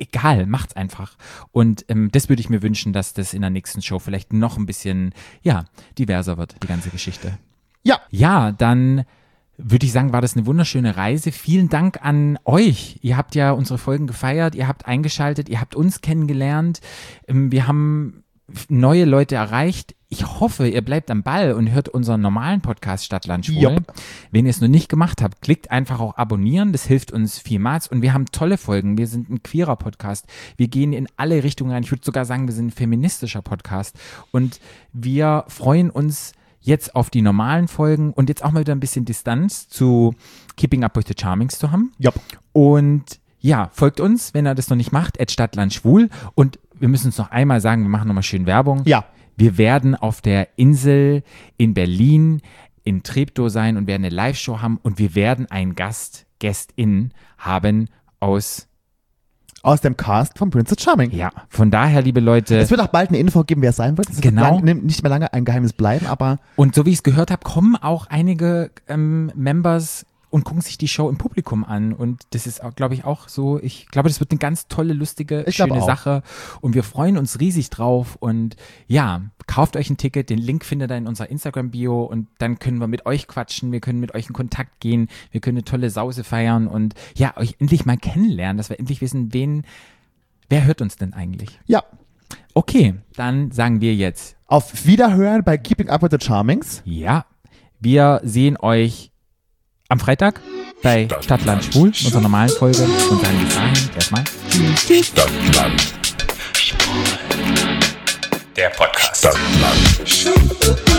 egal, macht's einfach. Und das würde ich mir wünschen, dass das in der nächsten Show vielleicht noch ein bisschen, ja, diverser wird, die ganze Geschichte. Ja. Ja, dann würde ich sagen, war das eine wunderschöne Reise. Vielen Dank an euch. Ihr habt ja unsere Folgen gefeiert, ihr habt eingeschaltet, ihr habt uns kennengelernt. Wir haben neue Leute erreicht. Ich hoffe, ihr bleibt am Ball und hört unseren normalen Podcast Stadtland Schwul. Yep. Wenn ihr es noch nicht gemacht habt, klickt einfach auch abonnieren. Das hilft uns vielmals. Und wir haben tolle Folgen. Wir sind ein queerer Podcast. Wir gehen in alle Richtungen rein. Ich würde sogar sagen, wir sind ein feministischer Podcast. Und wir freuen uns jetzt auf die normalen Folgen und jetzt auch mal wieder ein bisschen Distanz zu Keeping Up with the Charmings zu haben. Yep. Und ja, folgt uns, wenn ihr das noch nicht macht, @Stadtlandschwul. Und wir müssen uns noch einmal sagen, wir machen nochmal schön Werbung. Ja. Wir werden auf der Insel in Berlin in Treptow sein und werden eine Live-Show haben und wir werden einen Gästin haben aus dem Cast von Princess Charming. Ja, von daher, liebe Leute. Es wird auch bald eine Info geben, wer es sein wird. Es Genau. wird nicht mehr lange ein Geheimnis bleiben, aber Und so wie ich es gehört habe, kommen auch einige Members und gucken sich die Show im Publikum an. Und das ist, glaube ich, auch so, ich glaube, das wird eine ganz tolle, lustige, Ich glaube schöne auch. Sache. Und wir freuen uns riesig drauf. Und ja, kauft euch ein Ticket. Den Link findet ihr in unserer Instagram-Bio. Und dann können wir mit euch quatschen. Wir können mit euch in Kontakt gehen. Wir können eine tolle Sause feiern. Und ja, euch endlich mal kennenlernen, dass wir endlich wissen, wer hört uns denn eigentlich? ja. Okay, dann sagen wir jetzt, Auf Wiederhören bei Keeping Up with the Charmings. ja, wir sehen euch am Freitag bei Stadtland Schwul, unserer normalen Folge. Und dann bis dahin erstmal. Stadtland. Der Podcast. Stadtland.